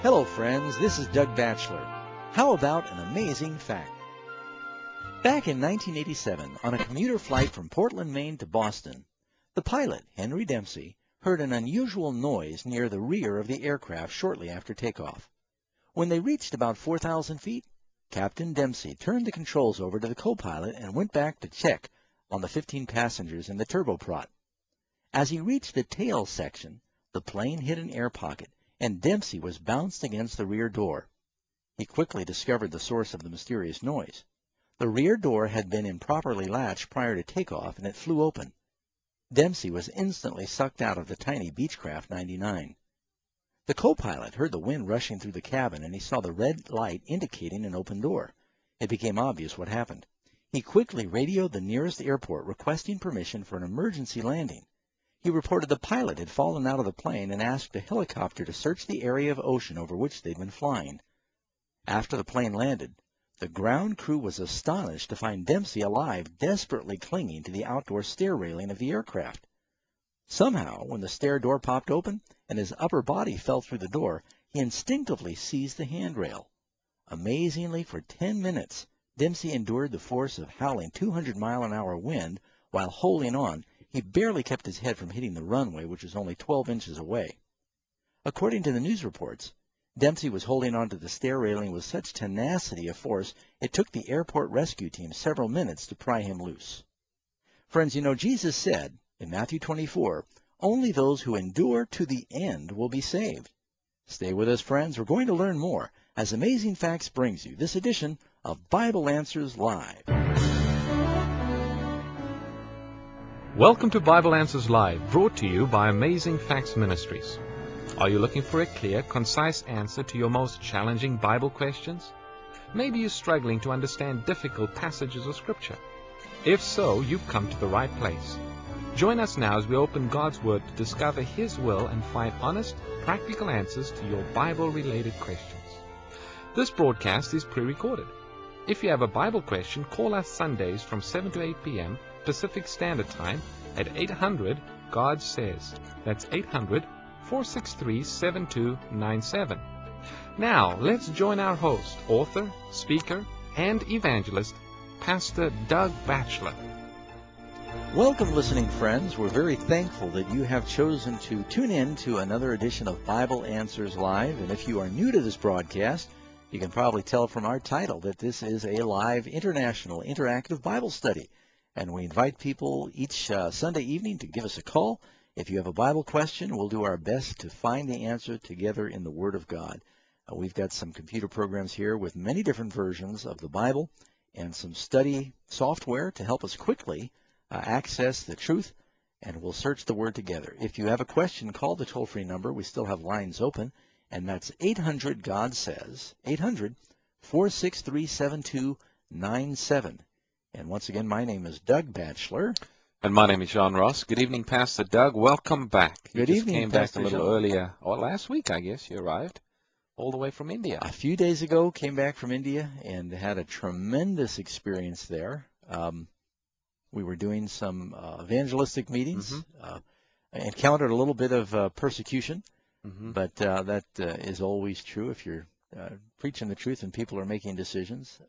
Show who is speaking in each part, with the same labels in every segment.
Speaker 1: Hello, friends. This is Doug Batchelor. How about an amazing fact? Back in 1987, on a commuter flight from Portland, Maine to Boston, the pilot, Henry Dempsey, heard an unusual noise near the rear of the aircraft shortly after takeoff. When they reached about 4,000 feet, Captain Dempsey turned the controls over to the co-pilot and went back to check on the 15 passengers in the turboprop. As he reached the tail section, the plane hit an air pocket, and Dempsey was bounced against the rear door. He quickly discovered the source of the mysterious noise. The rear door had been improperly latched prior to takeoff, and it flew open. Dempsey was instantly sucked out of the tiny Beechcraft 99. The co-pilot heard the wind rushing through the cabin, and he saw the red light indicating an open door. It became obvious what happened. He quickly radioed the nearest airport requesting permission for an emergency landing. He reported the pilot had fallen out of the plane and asked a helicopter to search the area of ocean over which they'd been flying. After the plane landed, the ground crew was astonished to find Dempsey alive, desperately clinging to the outdoor stair railing of the aircraft. Somehow, when the stair door popped open and his upper body fell through the door, he instinctively seized the handrail. Amazingly, for 10 minutes, Dempsey endured the force of howling 200-mile-an-hour wind while holding on. He barely kept his head from hitting the runway, which was only 12 inches away. According to the news reports, Dempsey was holding on to the stair railing with such tenacity of force, it took the airport rescue team several minutes to pry him loose. Friends, you know, Jesus said in Matthew 24, only those who endure to the end will be saved. Stay with us, friends. We're going to learn more as Amazing Facts brings you this edition of Bible Answers Live.
Speaker 2: Welcome to Bible Answers Live, brought to you by Amazing Facts Ministries. Are you looking for a clear, concise answer to your most challenging Bible questions? Maybe you're struggling to understand difficult passages of Scripture. If so, you've come to the right place. Join us now as we open God's Word to discover His will and find honest, practical answers to your Bible-related questions. This broadcast is pre-recorded. If you have a Bible question, call us Sundays from 7 to 8 p.m. Pacific Standard Time at 800-GOD-SAYS. That's 800-463-7297. Now, let's join our host, author, speaker, and evangelist, Pastor Doug Batchelor.
Speaker 1: Welcome, listening friends. We're very thankful that you have chosen to tune in to another edition of Bible Answers Live. And if you are new to this broadcast, you can probably tell from our title that this is a live international interactive Bible study. And we invite people each Sunday evening to give us a call. If you have a Bible question, we'll do our best to find the answer together in the Word of God. We've got some computer programs here with many different versions of the Bible and some study software to help us quickly access the truth, and we'll search the Word together. If you have a question, call the toll-free number. We still have lines open, and that's 800-GOD-SAYS, 800-463-7297. And once again, my name is Doug Batchelor.
Speaker 2: And my name is John Ross. Good evening, Pastor Doug. Welcome back.
Speaker 1: Good evening,
Speaker 2: came
Speaker 1: Pastor
Speaker 2: back a little
Speaker 1: John.
Speaker 2: earlier, or last week, I guess, you arrived, all the way from India.
Speaker 1: A few days ago, came back from India and had a tremendous experience there. We were doing some evangelistic meetings, encountered a little bit of persecution, but that is always true if you're preaching the truth and people are making decisions.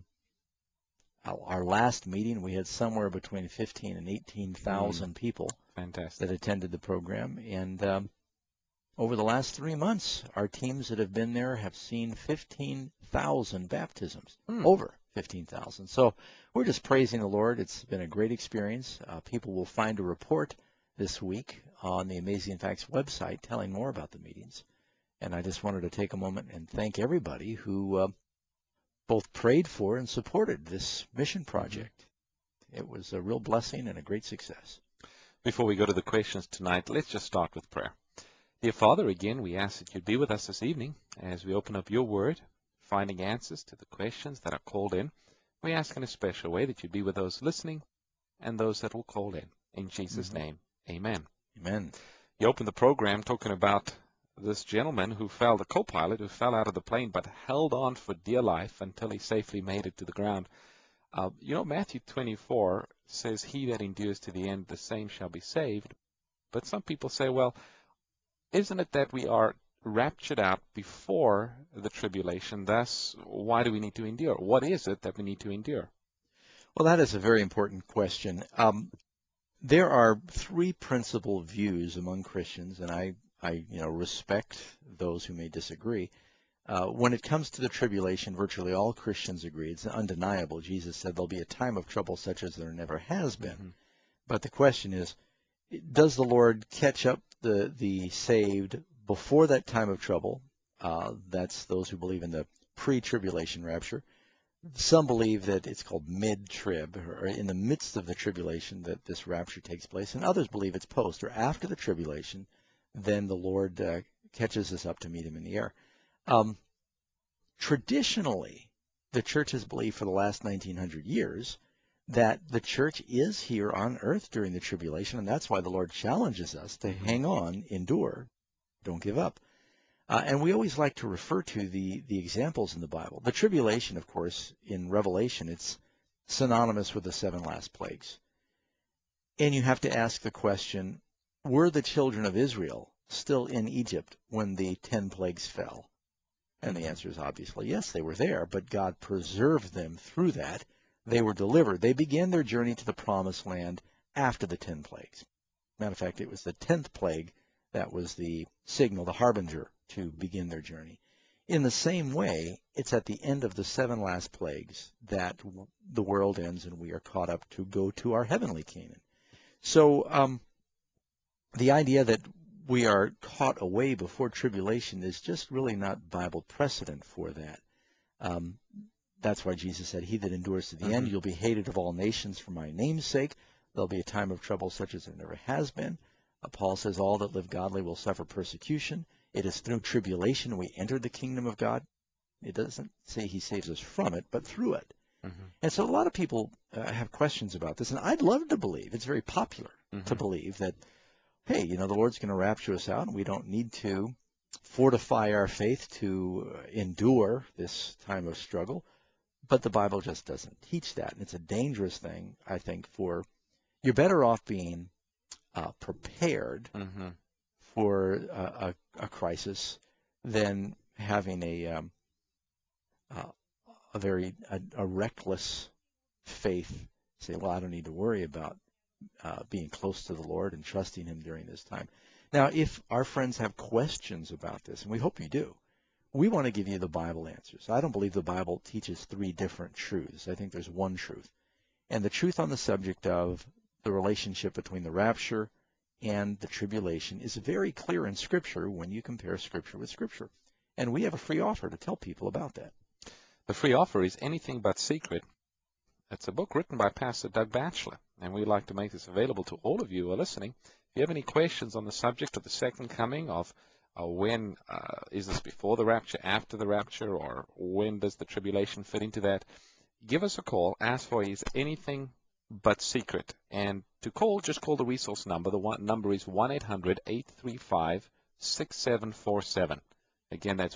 Speaker 1: Our last meeting, we had somewhere between 15 and 18,000 people that attended the program. And over the last 3 months, our teams that have been there have seen 15,000 baptisms, over 15,000. So we're just praising the Lord. It's been a great experience. People will find a report this week on the Amazing Facts website telling more about the meetings. And I just wanted to take a moment and thank everybody who both prayed for and supported this mission project. It was a real blessing and a great success.
Speaker 2: Before we go to the questions tonight, let's just start with prayer. Dear Father, again, we ask that you'd be with us this evening as we open up your word, finding answers to the questions that are called in. We ask in a special way that you'd be with those listening and those that will call in. In Jesus' name, amen.
Speaker 1: Amen.
Speaker 2: You opened the program talking about this gentleman who fell, the co-pilot who fell out of the plane but held on for dear life until he safely made it to the ground. Matthew 24 says, he that endures to the end, the same shall be saved. But some people say, well, isn't it that we are raptured out before the tribulation. Thus, why do we need to endure? What is it that we need to endure?
Speaker 1: Well, that is a very important question. There are three principal views among Christians, and I respect those who may disagree. When it comes to the tribulation, virtually all Christians agree. It's undeniable. Jesus said there'll be a time of trouble such as there never has been.
Speaker 2: Mm-hmm.
Speaker 1: But the question is, does the Lord catch up the saved before that time of trouble? That's those who believe in the pre-tribulation rapture. Some believe that it's called mid-trib, or in the midst of the tribulation that this rapture takes place, and others believe it's post, or after the tribulation, then the Lord catches us up to meet him in the air. Traditionally, the church has believed for the last 1900 years that the church is here on earth during the tribulation, and that's why the Lord challenges us to hang on, endure, don't give up. And we always like to refer to the examples in the Bible. The tribulation, of course, in Revelation, it's synonymous with the 7 last plagues. And you have to ask the question, were the children of Israel still in Egypt when the 10 plagues fell? And the answer is obviously yes, they were there, but God preserved them through that. They were delivered. They began their journey to the promised land after the 10 plagues. Matter of fact, it was the 10th plague that was the signal, the harbinger, to begin their journey. In the same way, it's at the end of the 7 last plagues that the world ends and we are caught up to go to our heavenly Canaan. So the idea that we are caught away before tribulation is just really not Bible precedent for that. That's why Jesus said, he that endures to the end, you'll be hated of all nations for my name's sake. There'll be a time of trouble such as there never has been. Paul says, all that live godly will suffer persecution. It is through tribulation we enter the kingdom of God. It doesn't say he saves us from it, but through it. And so a lot of people have questions about this, and I'd love to believe, it's very popular to believe that, hey, the Lord's going to rapture us out, and we don't need to fortify our faith to endure this time of struggle. But the Bible just doesn't teach that, and it's a dangerous thing, I think, for you're better off being prepared for a crisis than having a reckless faith. Say, well, I don't need to worry about being close to the Lord and trusting him during this time. Now, if our friends have questions about this, and we hope you do, we want to give you the Bible answers. I don't believe the Bible teaches 3 different truths. I think there's one truth. And the truth on the subject of the relationship between the rapture and the tribulation is very clear in Scripture when you compare Scripture with Scripture. And we have a free offer to tell people about that.
Speaker 2: The free offer is Anything But Secret. It's a book written by Pastor Doug Batchelor, and we'd like to make this available to all of you who are listening. If you have any questions on the subject of the second coming, of when is this before the rapture, after the rapture, or when does the tribulation fit into that, give us a call. Ask for is Anything But Secret. And to call, just call the resource number. The number is 1-800-835-6747. Again, that's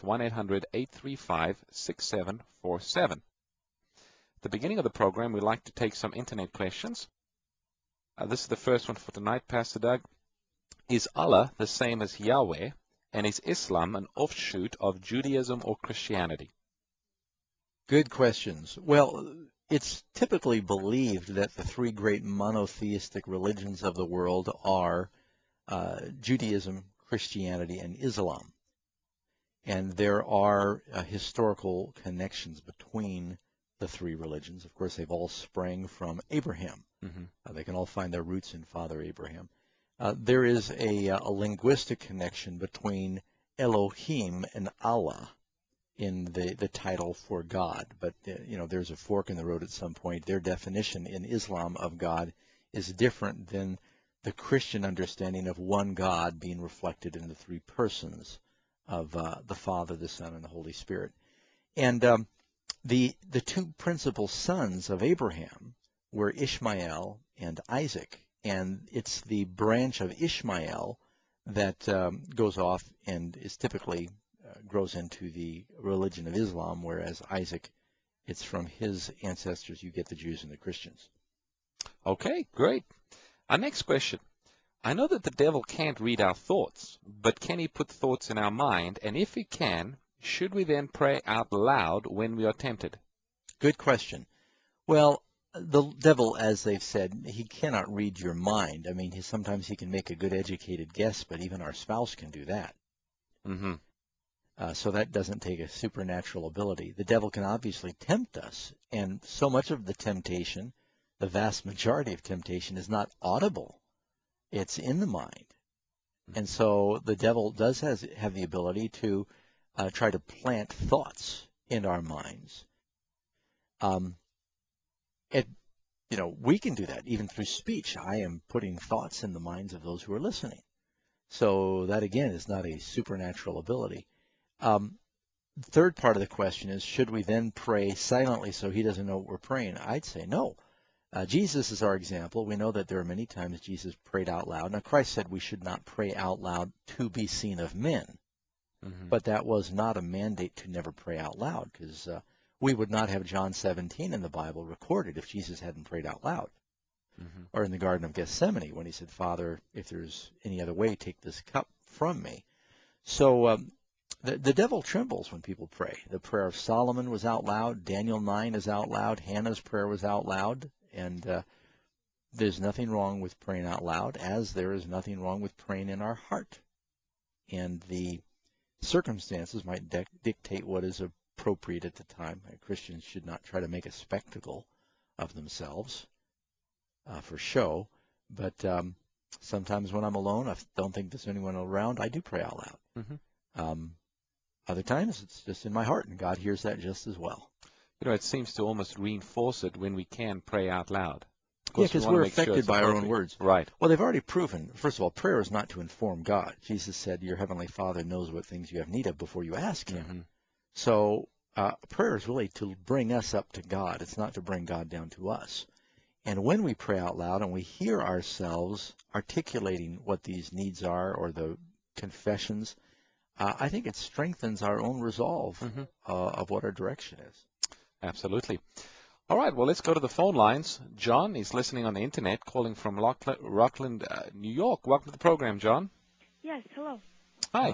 Speaker 2: 1-800-835-6747. At the beginning of the program, we'd like to take some internet questions. This is the first one for tonight, Pastor Doug. Is Allah the same as Yahweh, and is Islam an offshoot of Judaism or Christianity?
Speaker 1: Good questions. Well, it's typically believed that the 3 great monotheistic religions of the world are Judaism, Christianity, and Islam. And there are historical connections between the 3 religions. Of course, they've all sprang from Abraham. They can all find their roots in Father Abraham. There is a linguistic connection between Elohim and Allah in the title for God. But, there's a fork in the road at some point. Their definition in Islam of God is different than the Christian understanding of one God being reflected in the 3 persons of the Father, the Son, and the Holy Spirit. And the 2 principal sons of Abraham were Ishmael and Isaac. And it's the branch of Ishmael that goes off and is typically grows into the religion of Islam, whereas Isaac, it's from his ancestors you get the Jews and the Christians.
Speaker 2: Okay, great. Our next question. I know that the devil can't read our thoughts, but can he put thoughts in our mind? And if he can, should we then pray out loud when we are tempted?
Speaker 1: Good question. Well, the devil, as they've said, he cannot read your mind. I mean, sometimes he can make a good educated guess, but even our spouse can do that.
Speaker 2: Mm-hmm.
Speaker 1: So that doesn't take a supernatural ability. The devil can obviously tempt us, and so much of the temptation, the vast majority of temptation, is not audible. It's in the mind. And so the devil does have the ability to try to plant thoughts in our minds. We can do that even through speech. I am putting thoughts in the minds of those who are listening. So that, again, is not a supernatural ability. Third part of the question is, should we then pray silently so he doesn't know what we're praying? I'd say no. Jesus is our example. We know that there are many times Jesus prayed out loud. Now, Christ said we should not pray out loud to be seen of men.
Speaker 2: Mm-hmm.
Speaker 1: But that was not a mandate to never pray out loud, because we would not have John 17 in the Bible recorded if Jesus hadn't prayed out loud.
Speaker 2: Mm-hmm.
Speaker 1: Or in the Garden of Gethsemane when he said, Father, if there's any other way, take this cup from me. So the devil trembles when people pray. The prayer of Solomon was out loud. Daniel 9 is out loud. Hannah's prayer was out loud. And there's nothing wrong with praying out loud, as there is nothing wrong with praying in our heart. And the circumstances might dictate what is appropriate at the time. Christians should not try to make a spectacle of themselves for show. But sometimes when I'm alone, I don't think there's anyone around, I do pray out loud.
Speaker 2: Mm-hmm.
Speaker 1: Other times, it's just in my heart, and God hears that just as well.
Speaker 2: You know, it seems to almost reinforce it when we can pray out loud.
Speaker 1: Yeah, because we're affected by our own words.
Speaker 2: Right.
Speaker 1: Well, they've already proven, first of all, prayer is not to inform God. Jesus said, your heavenly Father knows what things you have need of before you ask him.
Speaker 2: Mm-hmm.
Speaker 1: So prayer is really to bring us up to God. It's not to bring God down to us. And when we pray out loud and we hear ourselves articulating what these needs are, or the confessions, I think it strengthens our own resolve
Speaker 2: Mm-hmm.
Speaker 1: of what our direction is.
Speaker 2: Absolutely. All right, well, let's go to the phone lines. John is listening on the internet, calling from Rockland, New York. Welcome to the program, John.
Speaker 3: Yes, hello.
Speaker 2: Hi.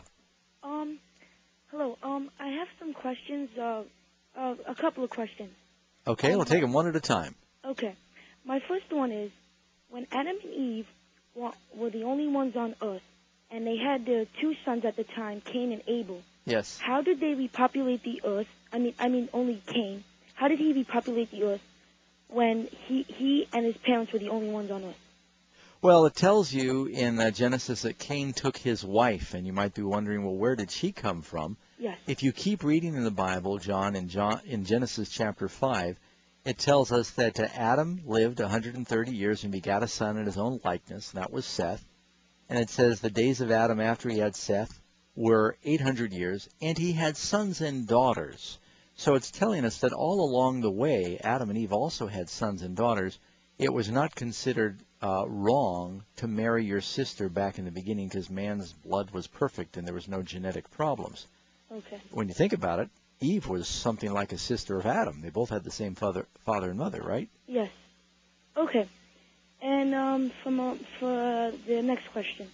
Speaker 3: Hello. I have some questions, a couple of questions.
Speaker 1: Okay, we'll take them one at a time.
Speaker 3: Okay. My first one is, when Adam and Eve were the only ones on Earth, and they had their two sons at the time, Cain and Abel.
Speaker 1: Yes.
Speaker 3: How did they repopulate the Earth? I mean, only Cain. How did he repopulate the Earth when he and his parents were the only ones on Earth?
Speaker 1: Well, it tells you in Genesis that Cain took his wife, and you might be wondering, well, where did she come from?
Speaker 3: Yes.
Speaker 1: If you keep reading in the Bible, John, in Genesis chapter 5, it tells us that Adam lived 130 years and begat a son in his own likeness, and that was Seth. And it says the days of Adam after he had Seth were 800 years, and he had sons and daughters. So it's telling us that all along the way, Adam and Eve also had sons and daughters. It was not considered wrong to marry your sister back in the beginning, because man's blood was perfect and there was no genetic problems.
Speaker 3: Okay.
Speaker 1: When you think about it, Eve was something like a sister of Adam. They both had the same father and mother, right?
Speaker 3: Yes. Okay. And for the next question,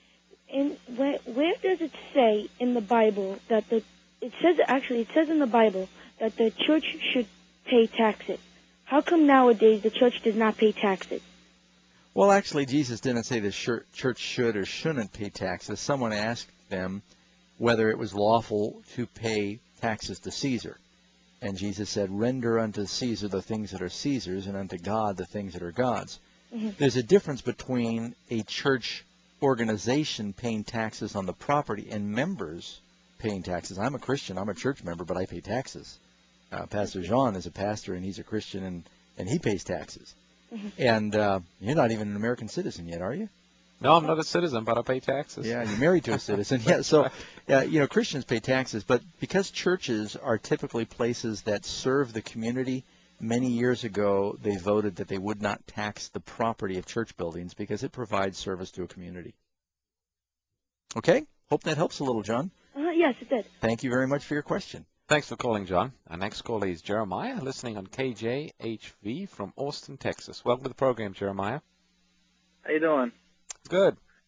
Speaker 3: where does it say in the Bible that it says in the Bible that the church should pay taxes? How come nowadays the church does not pay taxes?
Speaker 1: Well, actually, Jesus didn't say the church should or shouldn't pay taxes. Someone asked them whether it was lawful to pay taxes to Caesar. And Jesus said, render unto Caesar the things that are Caesar's, and unto God the things that are God's. Mm-hmm. There's a difference between a church organization paying taxes on the property and members paying taxes. I'm a Christian. I'm a church member, but I pay taxes. Pastor Jean is a pastor, and he's a Christian, and he pays taxes. Mm-hmm. And you're not even an American citizen yet, are you?
Speaker 2: No, I'm not a citizen, but I pay taxes.
Speaker 1: Yeah, you're married to a citizen. Yeah, so Christians pay taxes, but because churches are typically places that serve the community, many years ago they voted that they would not tax the property of church buildings because it provides service to a community. Okay? Hope that helps a little, John.
Speaker 3: Yes, it did.
Speaker 1: Thank you very much for your question.
Speaker 2: Thanks for calling, John. Our next caller is Jeremiah, listening on KJHV from Austin, Texas. Welcome to the program, Jeremiah.
Speaker 4: How you doing?
Speaker 2: Good.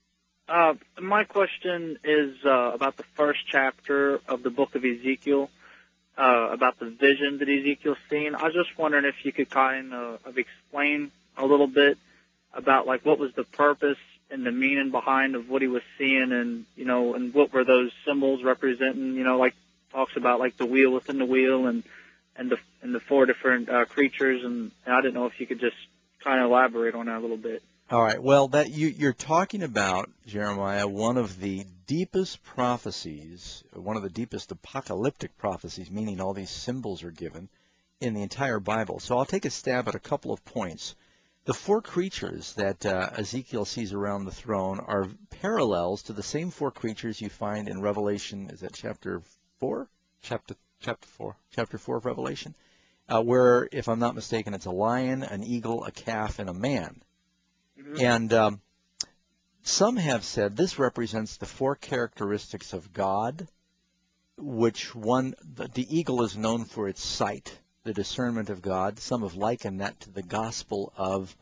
Speaker 4: My question is about the first chapter of the book of Ezekiel, about the vision that Ezekiel's seen. I was just wondering if you could kind of explain a little bit about, like, what was the purpose and the meaning behind of what he was seeing, and, you know, and what were those symbols representing, you know, like, talks about, like, the wheel within the wheel and the four different creatures, and I didn't know if you could just kind of elaborate on that a little bit.
Speaker 1: All right. Well, that you're talking about, Jeremiah, one of the deepest prophecies, one of the deepest apocalyptic prophecies, meaning all these symbols are given in the entire Bible. So I'll take a stab at a couple of points. The four creatures that Ezekiel sees around the throne are parallels to the same four creatures you find in Revelation. Is that chapter 4?
Speaker 2: Chapter 4.
Speaker 1: Chapter 4 of Revelation, where, if I'm not mistaken, it's a lion, an eagle, a calf, and a man. And some have said this represents the four characteristics of God, which the eagle is known for its sight, the discernment of God. Some have likened that to the Gospel of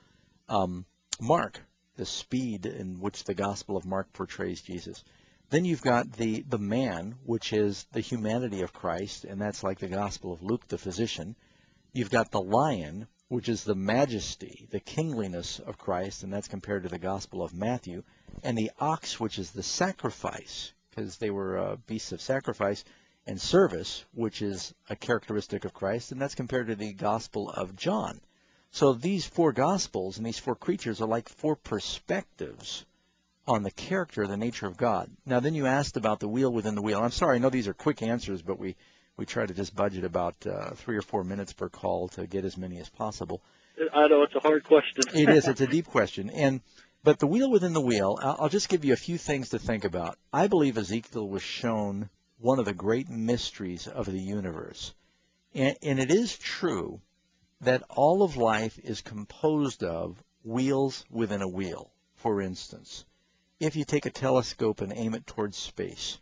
Speaker 1: Mark, the speed in which the Gospel of Mark portrays Jesus. Then you've got the man, which is the humanity of Christ, and that's like the Gospel of Luke, the physician. You've got the lion, which is the majesty, the kingliness of Christ, and that's compared to the Gospel of Matthew, and the ox, which is the sacrifice, because they were beasts of sacrifice, and service, which is a characteristic of Christ, and that's compared to the Gospel of John. So these four Gospels and these four creatures are like four perspectives on the character, the nature of God. Now, then you asked about the wheel within the wheel. I'm sorry, I know these are quick answers, but we try to just budget about 3 or 4 minutes per call to get as many as possible.
Speaker 4: I know it's a hard question.
Speaker 1: It is. It's a deep question. But the wheel within the wheel, I'll just give you a few things to think about. I believe Ezekiel was shown one of the great mysteries of the universe. And it is true that all of life is composed of wheels within a wheel. For instance, if you take a telescope and aim it towards space,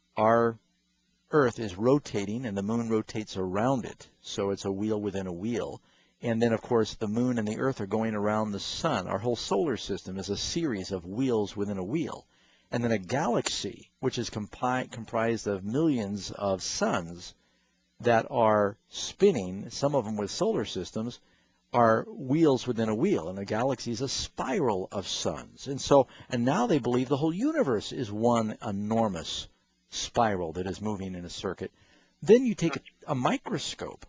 Speaker 1: our Earth is rotating and the moon rotates around it, so it's a wheel within a wheel. And then, of course, the moon and the Earth are going around the sun. Our whole solar system is a series of wheels within a wheel. And then a galaxy, which is comprised of millions of suns that are spinning, some of them with solar systems, are wheels within a wheel. And a galaxy is a spiral of suns. And now they believe the whole universe is one enormous spiral that is moving in a circuit. Then you take a microscope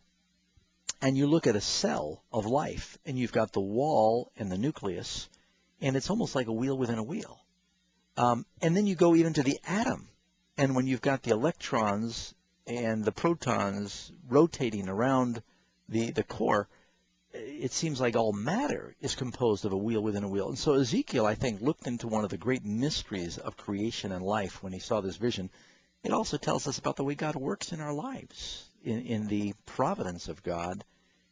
Speaker 1: and you look at a cell of life, and you've got the wall and the nucleus, and it's almost like a wheel within a wheel. And then you go even to the atom, and when you've got the electrons and the protons rotating around the core, it seems like all matter is composed of a wheel within a wheel. And so Ezekiel, I think, looked into one of the great mysteries of creation and life when he saw this vision. It also tells us about the way God works in our lives, in the providence of God.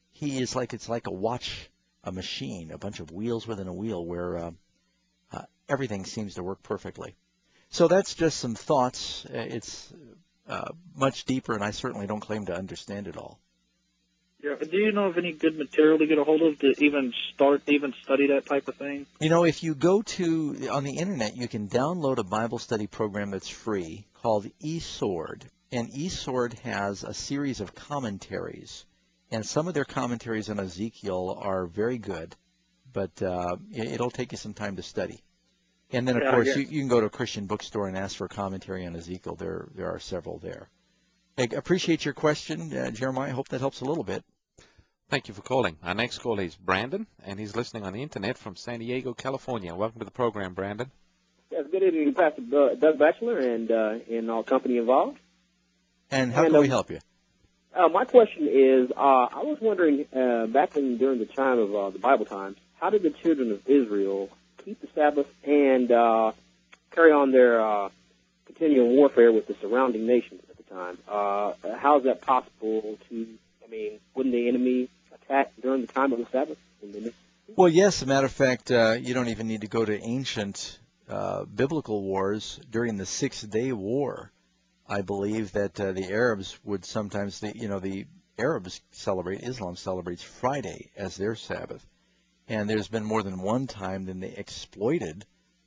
Speaker 1: It's like a watch, a machine, a bunch of wheels within a wheel where everything seems to work perfectly. So that's just some thoughts. It's much deeper, and I certainly don't claim to understand it all.
Speaker 4: Yeah. Do you know of any good material to get a hold of to even study that type of thing?
Speaker 1: You know, if you go on the internet, you can download a Bible study program that's free called eSword. And eSword has a series of commentaries. And some of their commentaries on Ezekiel are very good, but it'll take you some time to study. And then, of course, you can go to a Christian bookstore and ask for a commentary on Ezekiel. There are several there. I appreciate your question, Jeremiah. I hope that helps a little bit.
Speaker 2: Thank you for calling. Our next caller is Brandon, and he's listening on the Internet from San Diego, California. Welcome to the program, Brandon.
Speaker 5: Yes, good evening, Pastor Doug Batchelor and all company involved.
Speaker 1: And how can we help you?
Speaker 5: My question is, I was wondering, back during the time of the Bible times, how did the children of Israel keep the Sabbath and carry on their continuing warfare with the surrounding nations at the time? How is that possible wouldn't the enemy attack during the time of the Sabbath?
Speaker 1: Well, yes. As a matter of fact, you don't even need to go to ancient biblical wars. During the 6-day war, I believe that the Arabs would sometimes, the Arabs Islam celebrates Friday as their Sabbath. And there's been more than one time that they exploited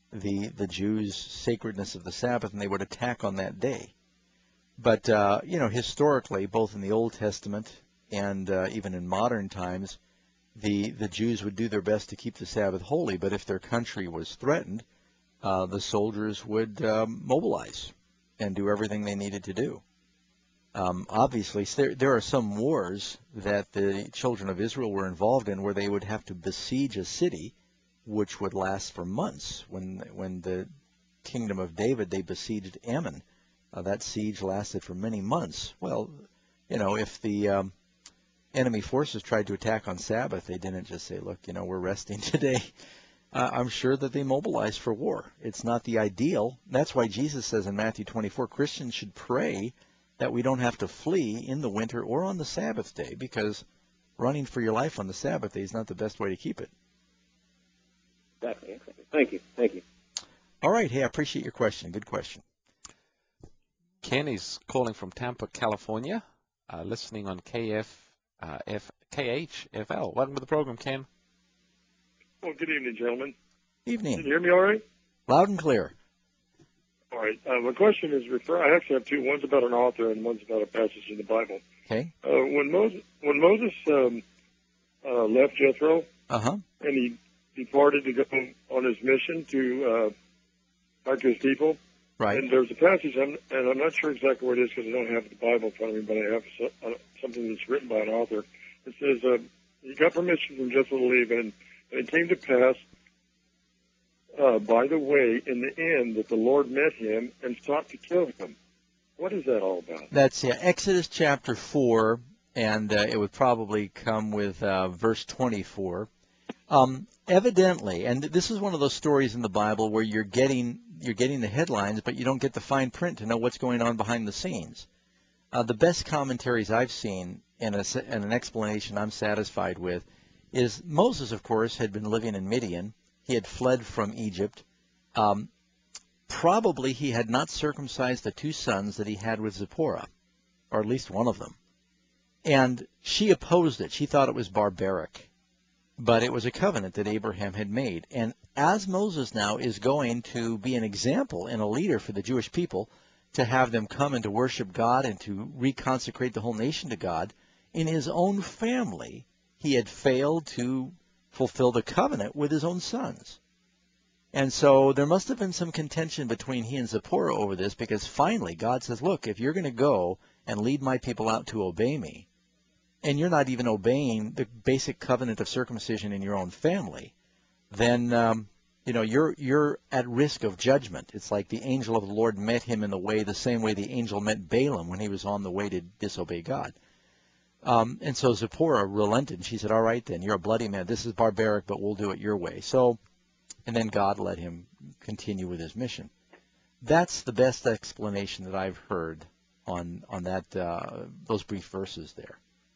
Speaker 1: the Jews' sacredness of the Sabbath, and they would attack on that day. But, historically, both in the Old Testament and even in modern times, the Jews would do their best to keep the Sabbath holy, but if their country was threatened, the soldiers would mobilize and do everything they needed to do. Obviously, there are some wars that the children of Israel were involved in where they would have to besiege a city, which would last for months. When the kingdom of David, they besieged Ammon. That siege lasted for many months. Well, if the enemy forces tried to attack on Sabbath, they didn't just say, look, we're resting today. I'm sure that they mobilized for war. It's not the ideal. That's why Jesus says in Matthew 24, Christians should pray that we don't have to flee in the winter or on the Sabbath day, because running for your life on the Sabbath day is not the best way to keep it.
Speaker 5: Exactly. Thank you.
Speaker 1: All right. Hey, I appreciate your question. Good question.
Speaker 2: Ken is calling from Tampa, California, listening on KHFL. Welcome to the program, Ken.
Speaker 6: Well, good evening, gentlemen.
Speaker 1: Evening.
Speaker 6: Can you hear me all right?
Speaker 1: Loud and clear.
Speaker 6: All right. My question is, I actually have two. One's about an author and one's about a passage in the Bible.
Speaker 1: Okay.
Speaker 6: When Moses left Jethro,
Speaker 1: and
Speaker 6: he departed to go on his mission to back to his people.
Speaker 1: Right.
Speaker 6: And there's a passage, and I'm not sure exactly where it is because I don't have the Bible in front of me, but I have something that's written by an author. It says he got permission from Jethro to leave, and it came to pass, by the way, in the end, that the Lord met him and sought to kill him. What is that all about?
Speaker 1: That's Exodus chapter 4, and it would probably come with verse 24. Evidently, and this is one of those stories in the Bible where you're getting the headlines, but you don't get the fine print to know what's going on behind the scenes. The best commentaries I've seen and an explanation I'm satisfied with is Moses, of course, had been living in Midian. He had fled from Egypt. Probably he had not circumcised the two sons that he had with Zipporah, or at least one of them. And she opposed it. She thought it was barbaric. But it was a covenant that Abraham had made. And as Moses now is going to be an example and a leader for the Jewish people, to have them come and to worship God and to reconsecrate the whole nation to God, in his own family, he had failed to fulfill the covenant with his own sons. And so there must have been some contention between he and Zipporah over this, because finally God says, look, if you're going to go and lead my people out to obey me, and you're not even obeying the basic covenant of circumcision in your own family, then you're at risk of judgment. It's like the angel of the Lord met him in the same way the angel met Balaam when he was on the way to disobey God. And so Zipporah relented, and she said, all right then, you're a bloody man. This is barbaric, but we'll do it your way. So, and then God let him continue with his mission. That's the best explanation that I've heard on that those brief verses there.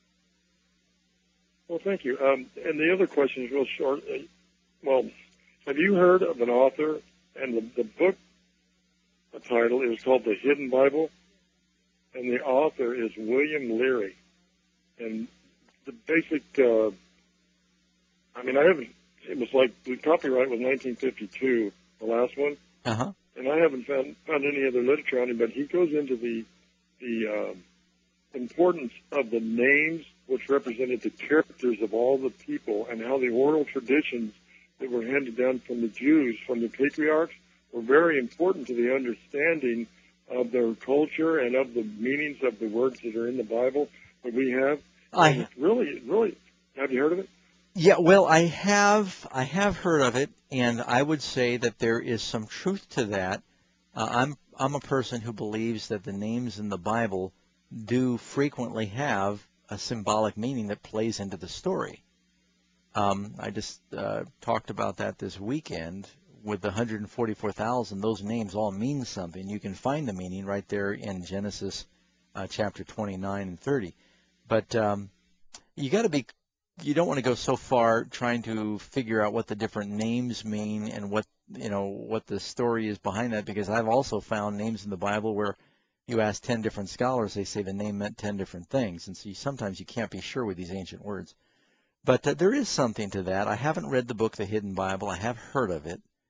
Speaker 6: Well, thank you. And the other question is real short. Have you heard of an author, and the book title is called The Hidden Bible, and the author is William Leary. And the basic, it was like the copyright was 1952, the last one.
Speaker 1: Uh-huh.
Speaker 6: And I haven't found any other literature on it, but he goes into the importance of the names which represented the characters of all the people, and how the oral traditions that were handed down from the Jews, from the patriarchs, were very important to the understanding of their culture and of the meanings of the words that are in the Bible that we have. It's really, have you heard of it?
Speaker 1: Yeah, well, I have heard of it, and I would say that there is some truth to that. I'm a person who believes that the names in the Bible do frequently have a symbolic meaning that plays into the story. I just talked about that this weekend with the 144,000. Those names all mean something. You can find the meaning right there in Genesis chapter 29 and 30. But you don't want to go so far trying to figure out what the different names mean and what the story is behind that, because I've also found names in the Bible where you ask 10 different scholars, they say the name meant 10 different things. And so sometimes you can't be sure with these ancient words. But there is something to that. I haven't read the book, The Hidden Bible. I have heard of it.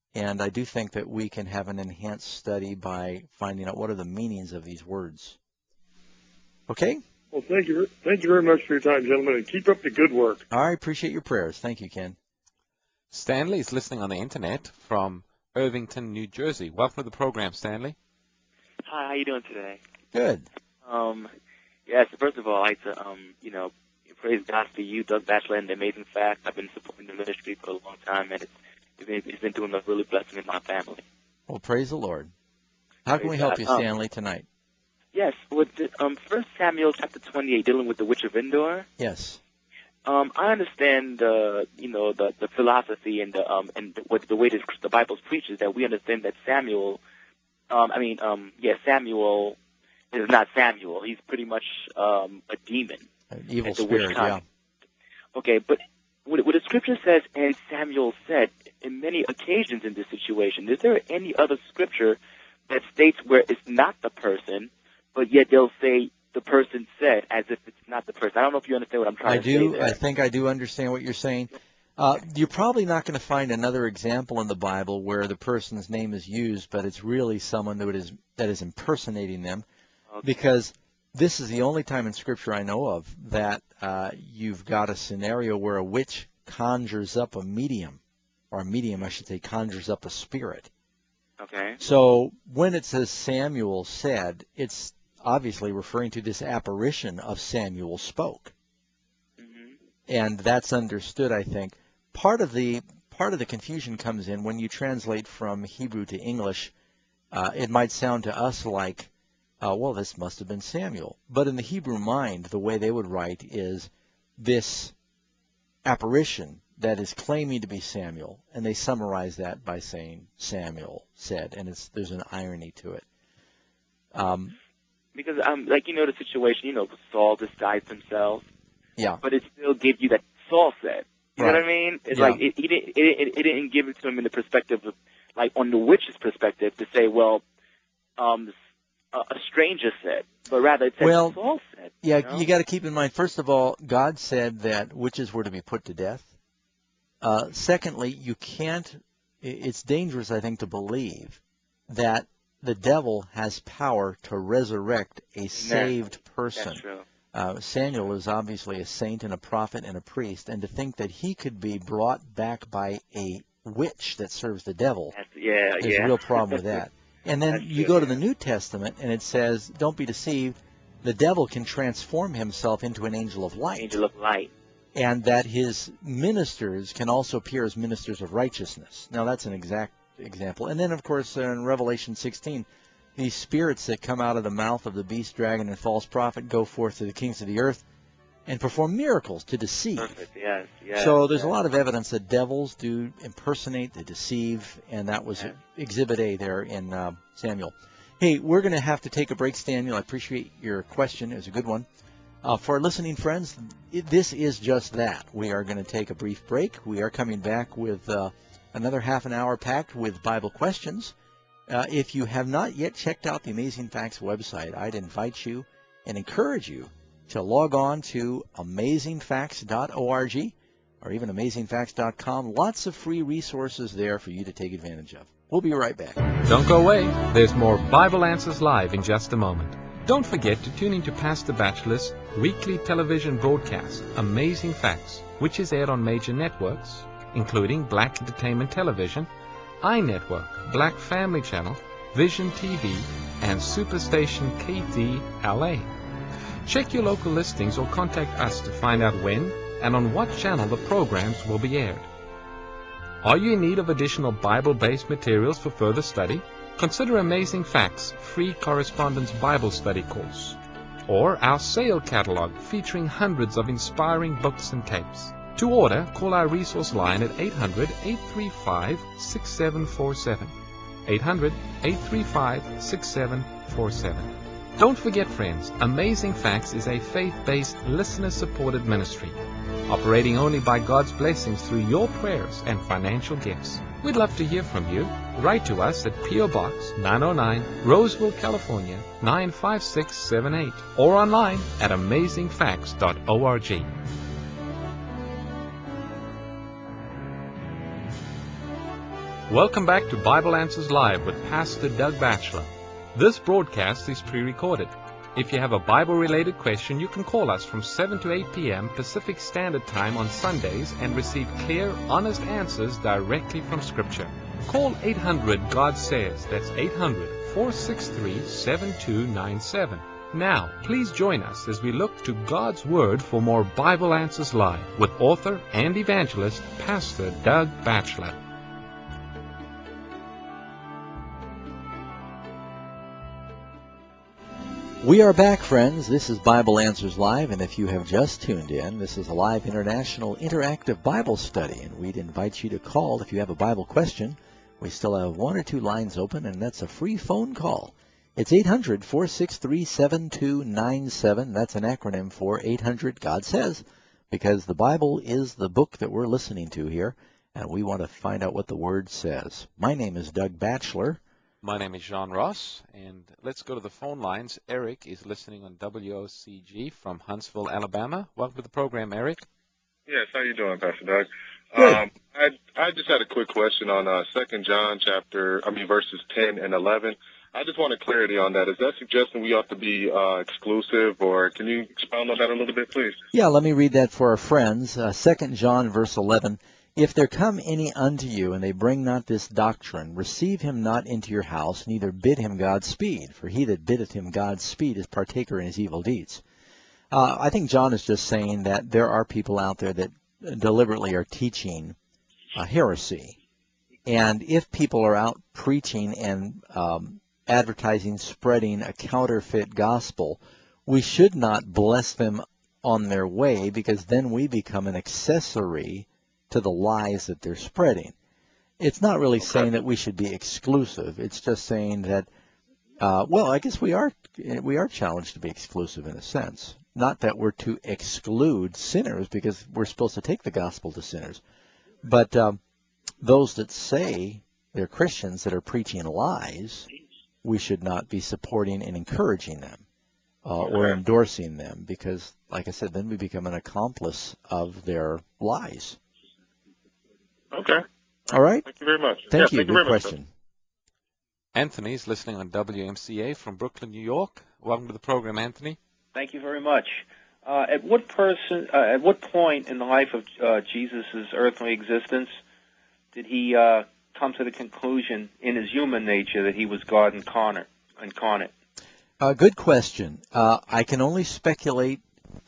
Speaker 1: And I do think that we can have an enhanced study by finding out what are the meanings of these words. Okay?
Speaker 6: Well, thank you very much for your time, gentlemen, and keep up the good work.
Speaker 1: I appreciate your prayers. Thank you, Ken.
Speaker 2: Stanley is listening on the internet from Irvington, New Jersey. Welcome to the program, Stanley.
Speaker 7: Hi, how you doing today?
Speaker 1: Good.
Speaker 7: Yes, first of all, I'd like to, praise God for you, Doug Batchelor, and the Amazing Facts. I've been supporting the ministry for a long time, and it's been doing a really blessing in my family.
Speaker 1: Well, praise the Lord. How can we help you, Stanley, tonight?
Speaker 7: Yes, with 1 Samuel chapter 28, dealing with the witch of Endor.
Speaker 1: Yes.
Speaker 7: I understand, the philosophy and what the way the Bible preaches, that we understand that Samuel is not Samuel. He's pretty much a demon.
Speaker 1: An evil spirit, yeah.
Speaker 7: Okay, but what the scripture says, and Samuel said, in many occasions in this situation, is there any other scripture that states where it's not the person, but yet they'll say the person said as if it's not the person? I don't know if you understand what I'm trying to say there.
Speaker 1: I think I do understand what you're saying. You're probably not going to find another example in the Bible where the person's name is used, but it's really someone that is impersonating them, because this is the only time in Scripture I know of that you've got a scenario where a witch conjures up a medium, or a medium, I should say, conjures up a spirit.
Speaker 7: Okay.
Speaker 1: So when it says Samuel said, it's obviously referring to this apparition of Samuel spoke.
Speaker 7: Mm-hmm.
Speaker 1: And that's understood, I think. Part of the confusion comes in when you translate from Hebrew to English. It might sound to us like, well, this must have been Samuel. But in the Hebrew mind, the way they would write is this apparition that is claiming to be Samuel, and they summarize that by saying Samuel said, and there's an irony to it.
Speaker 7: Because, the situation, Saul disguised himself.
Speaker 1: Yeah.
Speaker 7: But it still gives you that Saul said. You know what I mean? It's
Speaker 1: Yeah.
Speaker 7: like it didn't give it to him in the perspective of, like, on the witch's perspective to say, well, a stranger said, but rather it said Saul said.
Speaker 1: Yeah, you got to keep in mind, first of all, God said that witches were to be put to death. Secondly, you can't, it's dangerous, I think, to believe that the devil has power to resurrect a saved person.
Speaker 7: That's true.
Speaker 1: Samuel is obviously a saint and a prophet and a priest, and to think that he could be brought back by a witch that serves the devil, there's a real problem with that. And then you go to the New Testament, and it says, don't be deceived, the devil can transform himself into an angel of light.
Speaker 7: Angel of light.
Speaker 1: And that his ministers can also appear as ministers of righteousness. Now, that's an exact example. And then, of course, in Revelation 16, these spirits that come out of the mouth of the beast, dragon, and false prophet go forth to the kings of the earth and perform miracles to deceive.
Speaker 7: Perfect. Yes.
Speaker 1: So there's a lot of evidence that devils do impersonate, they deceive, and that was Exhibit A there in Samuel. Hey, we're going to have to take a break, Samuel. I appreciate your question. It was a good one. For our listening friends, this is just that. We are going to take a brief break. We are coming back with another half an hour packed with Bible questions. If you have not yet checked out the Amazing Facts website, I'd invite you and encourage you to log on to amazingfacts.org or even amazingfacts.com. Lots of free resources there for you to take advantage of. We'll be right back.
Speaker 2: Don't go away. There's more Bible Answers Live in just a moment. Don't forget to tune into Pastor Batchelor's weekly television broadcast, Amazing Facts, which is aired on major networks, including Black Entertainment Television, iNetwork, Black Family Channel, Vision TV, and Superstation KD LA. Check your local listings or contact us to find out when and on what channel the programs will be aired. Are you in need of additional Bible-based materials for further study? Consider Amazing Facts free correspondence Bible study course, or our sale catalog featuring hundreds of inspiring books and tapes. To order, call our resource line at 800-835-6747. 800-835-6747. Don't forget, friends, Amazing Facts is a faith-based, listener-supported ministry, operating only by God's blessings through your prayers and financial gifts. We'd love to hear from you. Write to us at P.O. Box 909, Roseville, California, 95678, or online at amazingfacts.org. Welcome back to Bible Answers Live with Pastor Doug Batchelor. This broadcast is pre-recorded. If you have a Bible-related question, you can call us from 7 to 8 p.m. Pacific Standard Time on Sundays and receive clear, honest answers directly from Scripture. Call 800-GOD-SAYS. That's 800-463-7297. Now, please join us as we look to God's Word for more Bible Answers Live with author and evangelist, Pastor Doug Batchelor.
Speaker 1: We are back, friends. This is Bible Answers Live, and if you have just tuned in, this is a live international interactive Bible study, and we'd invite you to call if you have a Bible question. We still have 1 or 2 lines open, and that's a free phone call. It's 800-463-7297. That's an acronym for 800-GOD-SAYS, because the Bible is the book that we're listening to here, and we want to find out what the Word says. My name is Doug Batchelor.
Speaker 2: My name is John Ross, and let's go to the phone lines. Eric is listening on WOCG from Huntsville, Alabama. Welcome to the program, Eric.
Speaker 8: Yes, how you doing, Pastor Doug?
Speaker 1: Good.
Speaker 8: I just had a quick question on 2 John verses 10 and 11. I just wanted clarity on that. Is that suggesting we ought to be exclusive, or can you expound on that a little bit, please?
Speaker 1: Yeah, let me read that for our friends. 2 John verse 11. If there come any unto you, and they bring not this doctrine, receive him not into your house, neither bid him Godspeed. For he that biddeth him Godspeed is partaker in his evil deeds. I think John is just saying that there are people out there that deliberately are teaching heresy. And if people are out preaching and advertising, spreading a counterfeit gospel, we should not bless them on their way, because then we become an accessory to the lies that they're spreading. It's not really saying that we should be exclusive. It's just saying that, I guess we are challenged to be exclusive in a sense. Not that we're to exclude sinners, because we're supposed to take the gospel to sinners. But those that say they're Christians that are preaching lies, we should not be supporting and encouraging them or endorsing them, because, like I said, then we become an accomplice of their lies.
Speaker 8: Okay.
Speaker 1: All right.
Speaker 8: Thank you very much.
Speaker 1: Thank you.
Speaker 8: Thank you
Speaker 1: Good
Speaker 8: very much,
Speaker 1: question.
Speaker 2: Anthony's listening on WMCA from Brooklyn, New York. Welcome to the program, Anthony.
Speaker 9: Thank you very much. At what point in the life of Jesus' earthly existence did he come to the conclusion in his human nature that he was God incarnate?
Speaker 1: Good question. I can only speculate.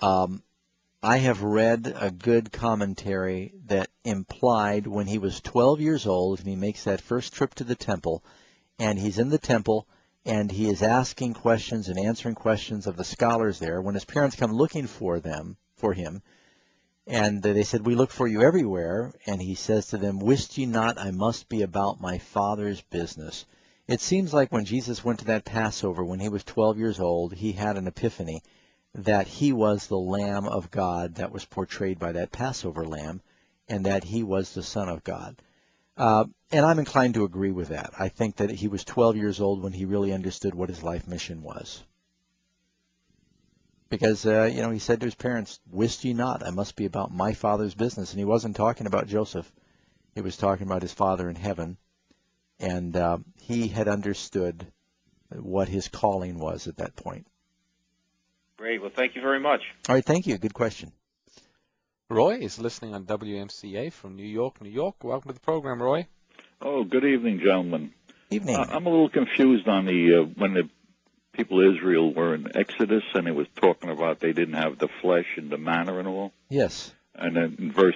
Speaker 1: I have read a good commentary that implied when he was 12 years old and he makes that first trip to the temple, and he's in the temple and he is asking questions and answering questions of the scholars there. When his parents come looking for him, and they said, "We look for you everywhere," and he says to them, "Wist ye not I must be about my Father's business?" It seems like when Jesus went to that Passover when he was 12 years old, he had an epiphany that he was the Lamb of God that was portrayed by that Passover lamb, and that he was the Son of God. And I'm inclined to agree with that. I think that he was 12 years old when he really understood what his life mission was. Because, he said to his parents, "Wist ye not, I must be about my Father's business." And he wasn't talking about Joseph. He was talking about his Father in heaven. And he had understood what his calling was at that point.
Speaker 9: Great. Well, thank you very much.
Speaker 1: All right, thank you. Good question.
Speaker 2: Roy is listening on WMCA from New York, New York. Welcome to the program, Roy.
Speaker 10: Oh, good evening, gentlemen.
Speaker 1: Evening.
Speaker 10: I'm a little confused on when the people of Israel were in Exodus, and it was talking about they didn't have the flesh and the manna and all.
Speaker 1: Yes.
Speaker 10: And then in verse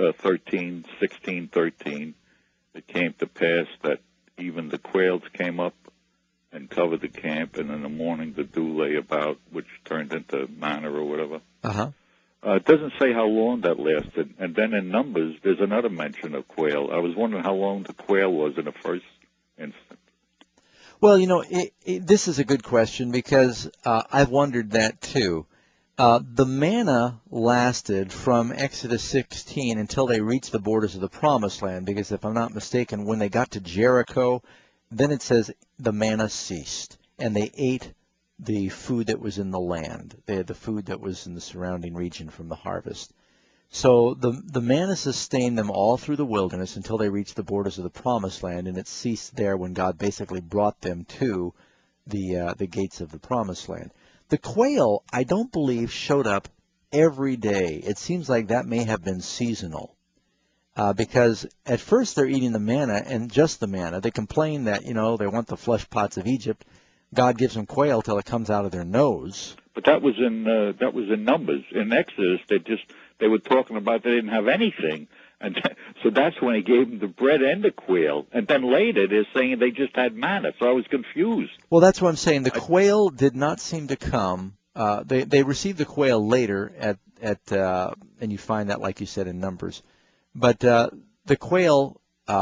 Speaker 10: 16:13, it came to pass that even the quails came up and covered the camp, and in the morning the dew lay about, which turned into manna or whatever.
Speaker 1: Uh-huh.
Speaker 10: It doesn't say how long that lasted. And then in Numbers, there's another mention of quail. I was wondering how long the quail was in the first instant.
Speaker 1: Well, this is a good question, because I've wondered that too. The manna lasted from Exodus 16 until they reached the borders of the Promised Land, because if I'm not mistaken, when they got to Jericho, then it says the manna ceased, and they ate the food that was in the land. They had the food that was in the surrounding region from the harvest. So the manna sustained them all through the wilderness until they reached the borders of the Promised Land, and it ceased there when God basically brought them to the gates of the Promised Land. The quail, I don't believe, showed up every day. It seems like that may have been seasonal. Because at first they're eating the manna and just the manna. They complain that, they want the flesh pots of Egypt. God gives them quail till it comes out of their nose.
Speaker 10: But that was in Numbers. In Exodus, they were talking about they didn't have anything, and so that's when he gave them the bread and the quail. And then later they're saying they just had manna. So I was confused.
Speaker 1: Well, that's what I'm saying. The quail did not seem to come. They received the quail later and you find that, like you said, in Numbers. But the quail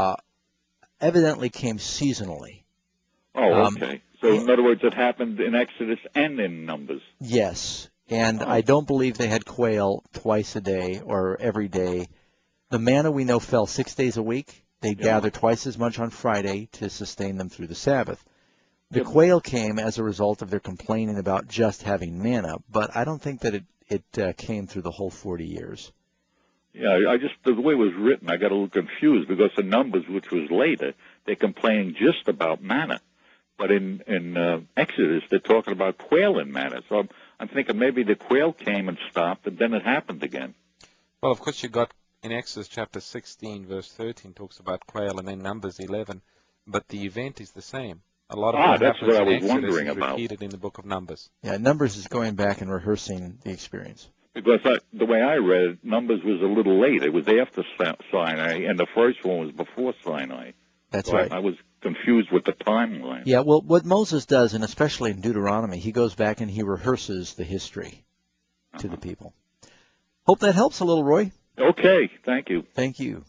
Speaker 1: evidently came seasonally.
Speaker 10: Oh, okay. So in other words, it happened in Exodus and in Numbers.
Speaker 1: Yes, and I don't believe they had quail twice a day or every day. The manna we know fell 6 days a week. They gather twice as much on Friday to sustain them through the Sabbath. The quail came as a result of their complaining about just having manna, but I don't think that it came through the whole 40 years.
Speaker 10: Yeah, the way it was written, I got a little confused because in Numbers, which was later, they're complaining just about manna. But in Exodus, they're talking about quail and manna. So I'm thinking maybe the quail came and stopped, and then it happened again.
Speaker 2: Well, of course, you got in Exodus chapter 16, verse 13, talks about quail, and then Numbers 11. But the event is the same. A lot of what happens in Exodus is repeated in the book of Numbers.
Speaker 1: Yeah, Numbers is going back and rehearsing the experience.
Speaker 10: Because the way I read it, Numbers was a little late. It was after Sinai, and the first one was before Sinai.
Speaker 1: That's right.
Speaker 10: I was confused with the timeline.
Speaker 1: Yeah, well, what Moses does, and especially in Deuteronomy, he goes back and he rehearses the history to the people. Hope that helps a little, Roy.
Speaker 10: Okay, thank you.
Speaker 1: Thank you.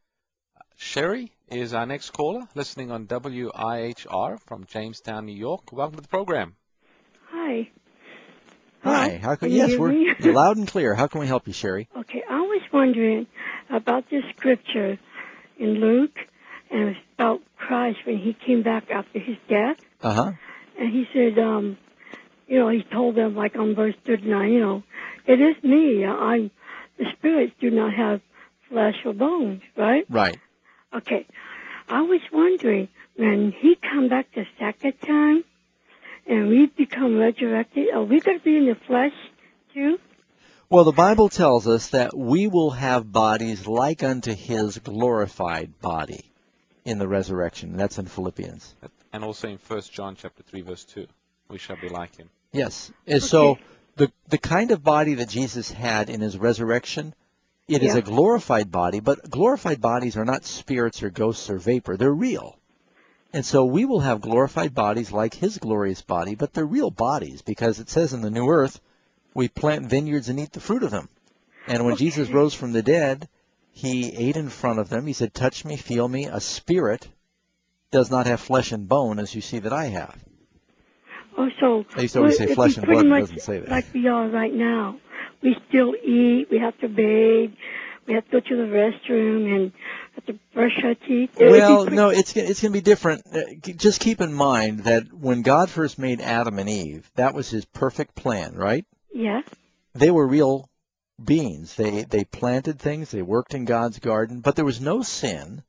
Speaker 2: Sherry is our next caller, listening on WIHR from Jamestown, New York. Welcome to the program.
Speaker 11: Hi.
Speaker 1: Hi. How can yes, we're loud and clear. How can we help you, Sherry?
Speaker 11: Okay, I was wondering about this scripture in Luke, and it's about Christ when he came back after his death.
Speaker 1: Uh-huh.
Speaker 11: And he said, he told them, like on verse 39, it is me. The spirits do not have flesh or bones, right?
Speaker 1: Right.
Speaker 11: Okay. I was wondering, when he come back the second time, and we become resurrected, are we going to be in the flesh too?
Speaker 1: Well, the Bible tells us that we will have bodies like unto his glorified body in the resurrection. That's in Philippians.
Speaker 2: And also in 1 John chapter 3, verse 2. We shall be like him.
Speaker 1: Yes. And so the kind of body that Jesus had in his resurrection, it is a glorified body, but glorified bodies are not spirits or ghosts or vapor. They're real. And so we will have glorified bodies like his glorious body, but they're real bodies because it says in the new earth, we plant vineyards and eat the fruit of them. And when Jesus rose from the dead, he ate in front of them. He said, touch me, feel me. A spirit does not have flesh and bone as you see that I have.
Speaker 11: Oh, so
Speaker 1: I used to always say flesh and blood, but it doesn't say that.
Speaker 11: Like we are right now. We still eat, we have to bathe, we have to go to the restroom and have to brush our teeth.
Speaker 1: Well, no, it's going to be different. Just keep in mind that when God first made Adam and Eve, that was his perfect plan, right?
Speaker 11: Yeah.
Speaker 1: They were real beings. They planted things, they worked in God's garden, but there was no sin.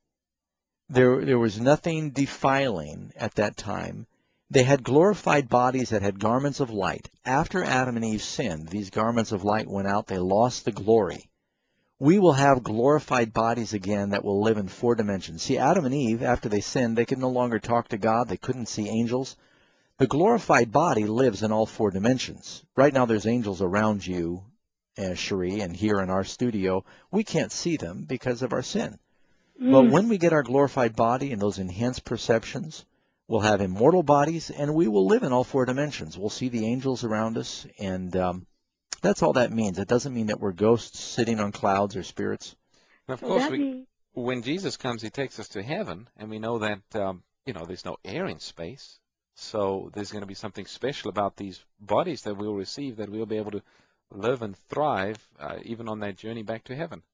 Speaker 1: There was nothing defiling at that time. They had glorified bodies that had garments of light. After Adam and Eve sinned, these garments of light went out. They lost the glory. We will have glorified bodies again that will live in 4 dimensions. See, Adam and Eve, after they sinned, they could no longer talk to God. They couldn't see angels. The glorified body lives in all 4 dimensions. Right now there's angels around you, Cherie, and here in our studio. We can't see them because of our sin. But when we get our glorified body and those enhanced perceptions, we'll have immortal bodies, and we will live in all 4 dimensions. We'll see the angels around us, and that's all that means. It doesn't mean that we're ghosts sitting on clouds or spirits.
Speaker 2: And of course, when Jesus comes, he takes us to heaven, and we know that, there's no air in space. So there's going to be something special about these bodies that we'll receive, that we'll be able to live and thrive even on that journey back to heaven.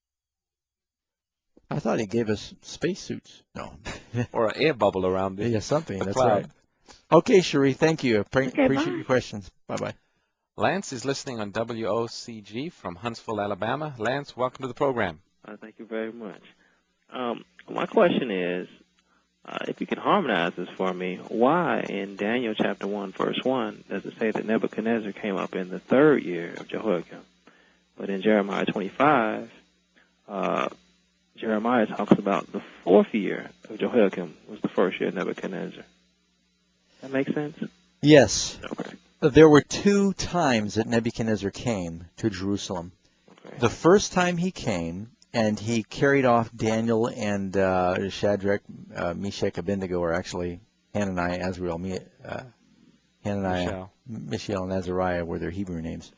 Speaker 1: I thought he gave us spacesuits. No.
Speaker 2: Or an air bubble around the
Speaker 1: something. That's
Speaker 2: cloud.
Speaker 1: right. Okay, Cherie, thank you. Appreciate your questions. Bye-bye.
Speaker 2: Lance is listening on WOCG from Huntsville, Alabama. Lance, welcome to the program.
Speaker 12: Thank you very much. My question is, if you can harmonize this for me, why in Daniel chapter 1, verse 1, does it say that Nebuchadnezzar came up in the 3rd year of Jehoiakim? But in Jeremiah 25, Jeremiah talks about the 4th year of Jehoiakim was the 1st year of Nebuchadnezzar. That makes sense?
Speaker 1: Yes.
Speaker 12: Okay.
Speaker 1: There were 2 times that Nebuchadnezzar came to Jerusalem.
Speaker 12: Okay.
Speaker 1: The first time he came, and he carried off Daniel and Shadrach, Meshach, Abednego, or actually Hananiah, Azrael, Hananiah, Mishael, and Azariah were their Hebrew names.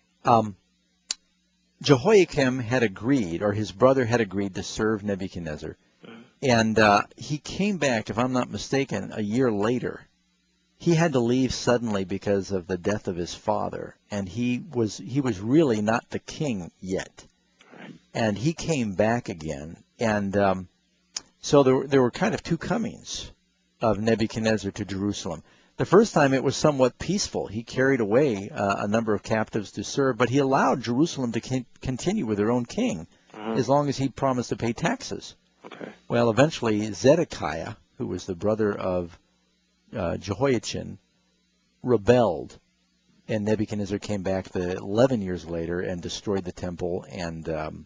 Speaker 1: Jehoiakim had agreed, or his brother had agreed, to serve Nebuchadnezzar. And he came back, if I'm not mistaken, a year later. He had to leave suddenly because of the death of his father, and he was really not the king yet. And he came back again, and so there were kind of 2 comings of Nebuchadnezzar to Jerusalem. The first time it was somewhat peaceful. He carried away a number of captives to serve, but he allowed Jerusalem to continue with their own king as long as he promised to pay taxes.
Speaker 12: Okay.
Speaker 1: Well, eventually Zedekiah, who was the brother of Jehoiachin, rebelled, and Nebuchadnezzar came back 11 years later and destroyed the temple and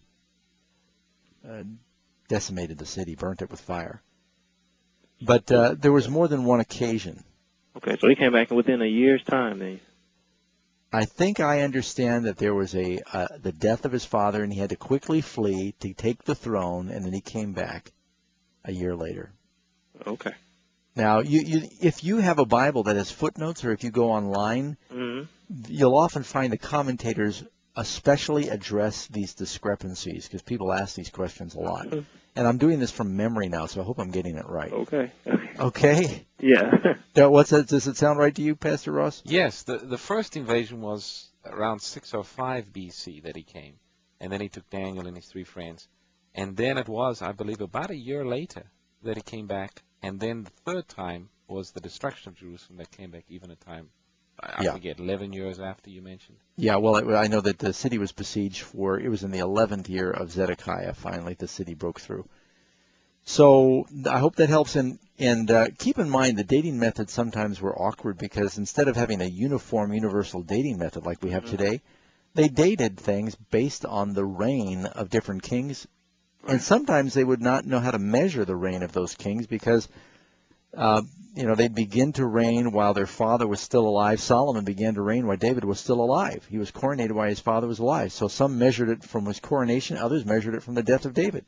Speaker 1: decimated the city, burnt it with fire. But there was more than one occasion.
Speaker 12: Okay, so he came back within a year's time then.
Speaker 1: I think I understand that there was the death of his father, and he had to quickly flee to take the throne, and then he came back a year later.
Speaker 12: Okay.
Speaker 1: Now, if you have a Bible that has footnotes, or if you go online, you'll often find the commentators especially address these discrepancies, because people ask these questions a lot. And I'm doing this from memory now, so I hope I'm getting it right.
Speaker 12: Okay.
Speaker 1: Okay?
Speaker 12: Yeah.
Speaker 1: What's that? Does it sound right to you, Pastor Ross?
Speaker 2: Yes, the first invasion was around 605 BC that he came, and then he took Daniel and his 3 friends. And then it was, I believe, about a year later that he came back, and then the 3rd time was the destruction of Jerusalem that came back even a time, I forget, 11 years after you mentioned.
Speaker 1: Yeah, well, I know that the city was besieged it was in the 11th year of Zedekiah, finally, the city broke through. So I hope that helps, and keep in mind the dating methods sometimes were awkward, because instead of having a uniform, universal dating method like we have today, they dated things based on the reign of different kings, and sometimes they would not know how to measure the reign of those kings, because they'd begin to reign while their father was still alive. Solomon began to reign while David was still alive. He was coronated while his father was alive. So some measured it from his coronation, others measured it from the death of David.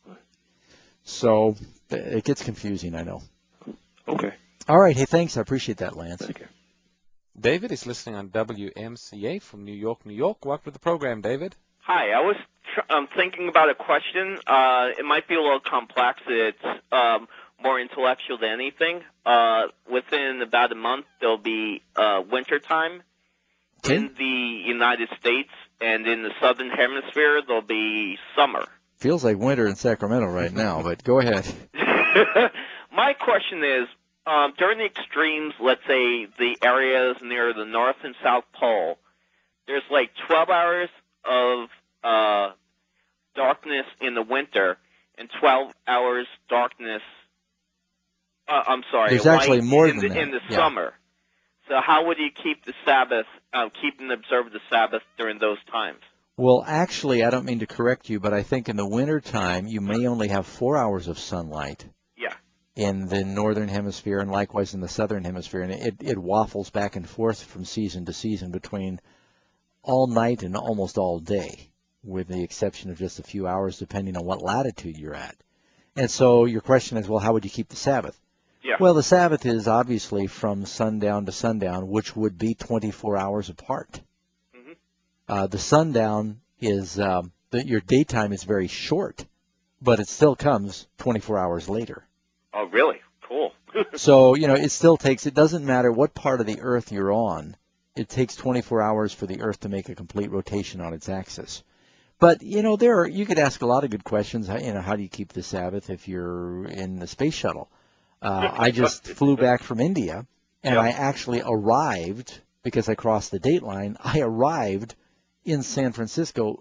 Speaker 1: So it gets confusing, I know.
Speaker 12: Okay.
Speaker 1: All right. Hey, thanks. I appreciate that, Lance.
Speaker 12: Thank you.
Speaker 2: David is listening on WMCA from New York, New York. Welcome to the program, David.
Speaker 13: Hi. I was thinking about a question. It might be a little complex. It's more intellectual than anything. Within about a month, there'll be winter time in the United States, and in the southern hemisphere, there'll be summer.
Speaker 1: Feels like winter in Sacramento right now, but go ahead.
Speaker 13: My question is, during the extremes, let's say the areas near the North and South Pole, there's like 12 hours of darkness in the winter and 12 hours darkness.
Speaker 1: There's actually more than that.
Speaker 13: In the summer. So how would you keep the Sabbath, keep and observe the Sabbath during those times?
Speaker 1: Well, actually, I don't mean to correct you, but I think in the wintertime you may only have 4 hours of sunlight.
Speaker 13: Yeah.
Speaker 1: In the northern hemisphere, and likewise in the southern hemisphere, and it waffles back and forth from season to season between all night and almost all day, with the exception of just a few hours depending on what latitude you're at. And so your question is, well, how would you keep the Sabbath?
Speaker 13: Yeah.
Speaker 1: Well, the Sabbath is obviously from sundown to sundown, which would be 24 hours apart. The sundown is your daytime is very short, but it still comes 24 hours later.
Speaker 13: Oh, really? Cool.
Speaker 1: So, it doesn't matter what part of the earth you're on. It takes 24 hours for the earth to make a complete rotation on its axis. But, you could ask a lot of good questions. How do you keep the Sabbath if you're in the space shuttle? I just flew back from India, and I actually arrived because I crossed the date line. I arrived in San Francisco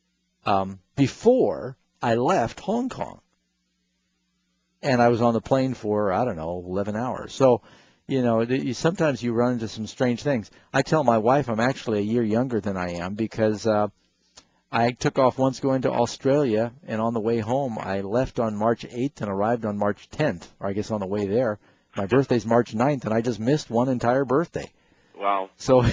Speaker 1: before I left Hong Kong. And I was on the plane for, 11 hours. So, sometimes you run into some strange things. I tell my wife I'm actually a year younger than I am because I took off once going to Australia, and on the way home I left on March 8th and arrived on March 10th, or I guess on the way there. My birthday's March 9th, and I just missed one entire birthday.
Speaker 13: Wow.
Speaker 1: So,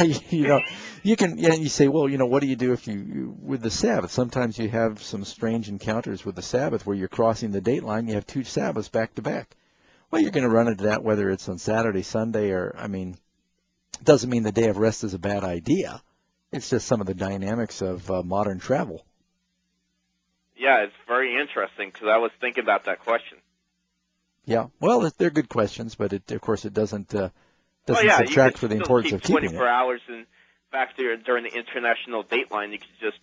Speaker 1: you can, you say, well, what do you do if you with the Sabbath? Sometimes you have some strange encounters with the Sabbath where you're crossing the date line. You have 2 Sabbaths back to back. Well, you're going to run into that whether it's on Saturday, Sunday, or, it doesn't mean the day of rest is a bad idea. It's just some of the dynamics of modern travel.
Speaker 13: Yeah, it's very interesting because I was thinking about that question.
Speaker 1: Yeah, well, they're good questions, but of course it doesn't
Speaker 13: you
Speaker 1: subtract for the
Speaker 13: can
Speaker 1: importance
Speaker 13: still
Speaker 1: of
Speaker 13: keep
Speaker 1: keeping
Speaker 13: 24
Speaker 1: it.
Speaker 13: hours, and back there during the international date line, you could just,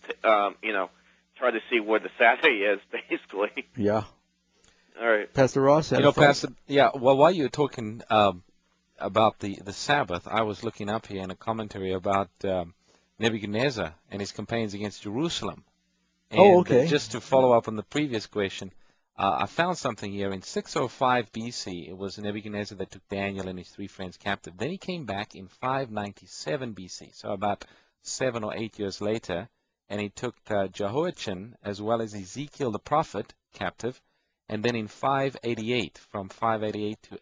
Speaker 13: try to see where the Saturday is, basically.
Speaker 1: Yeah.
Speaker 13: All right.
Speaker 1: Pastor Ross,
Speaker 2: Pastor, well, while you were talking about the Sabbath, I was looking up here in a commentary about Nebuchadnezzar and his campaigns against Jerusalem. And
Speaker 1: okay.
Speaker 2: Just to follow up on the previous question, I found something here. In 605 BC, it was Nebuchadnezzar that took Daniel and his 3 friends captive. Then he came back in 597 BC, so about 7 or 8 years later, and he took Jehoiachin as well as Ezekiel the prophet captive. And then in 588, from 588 to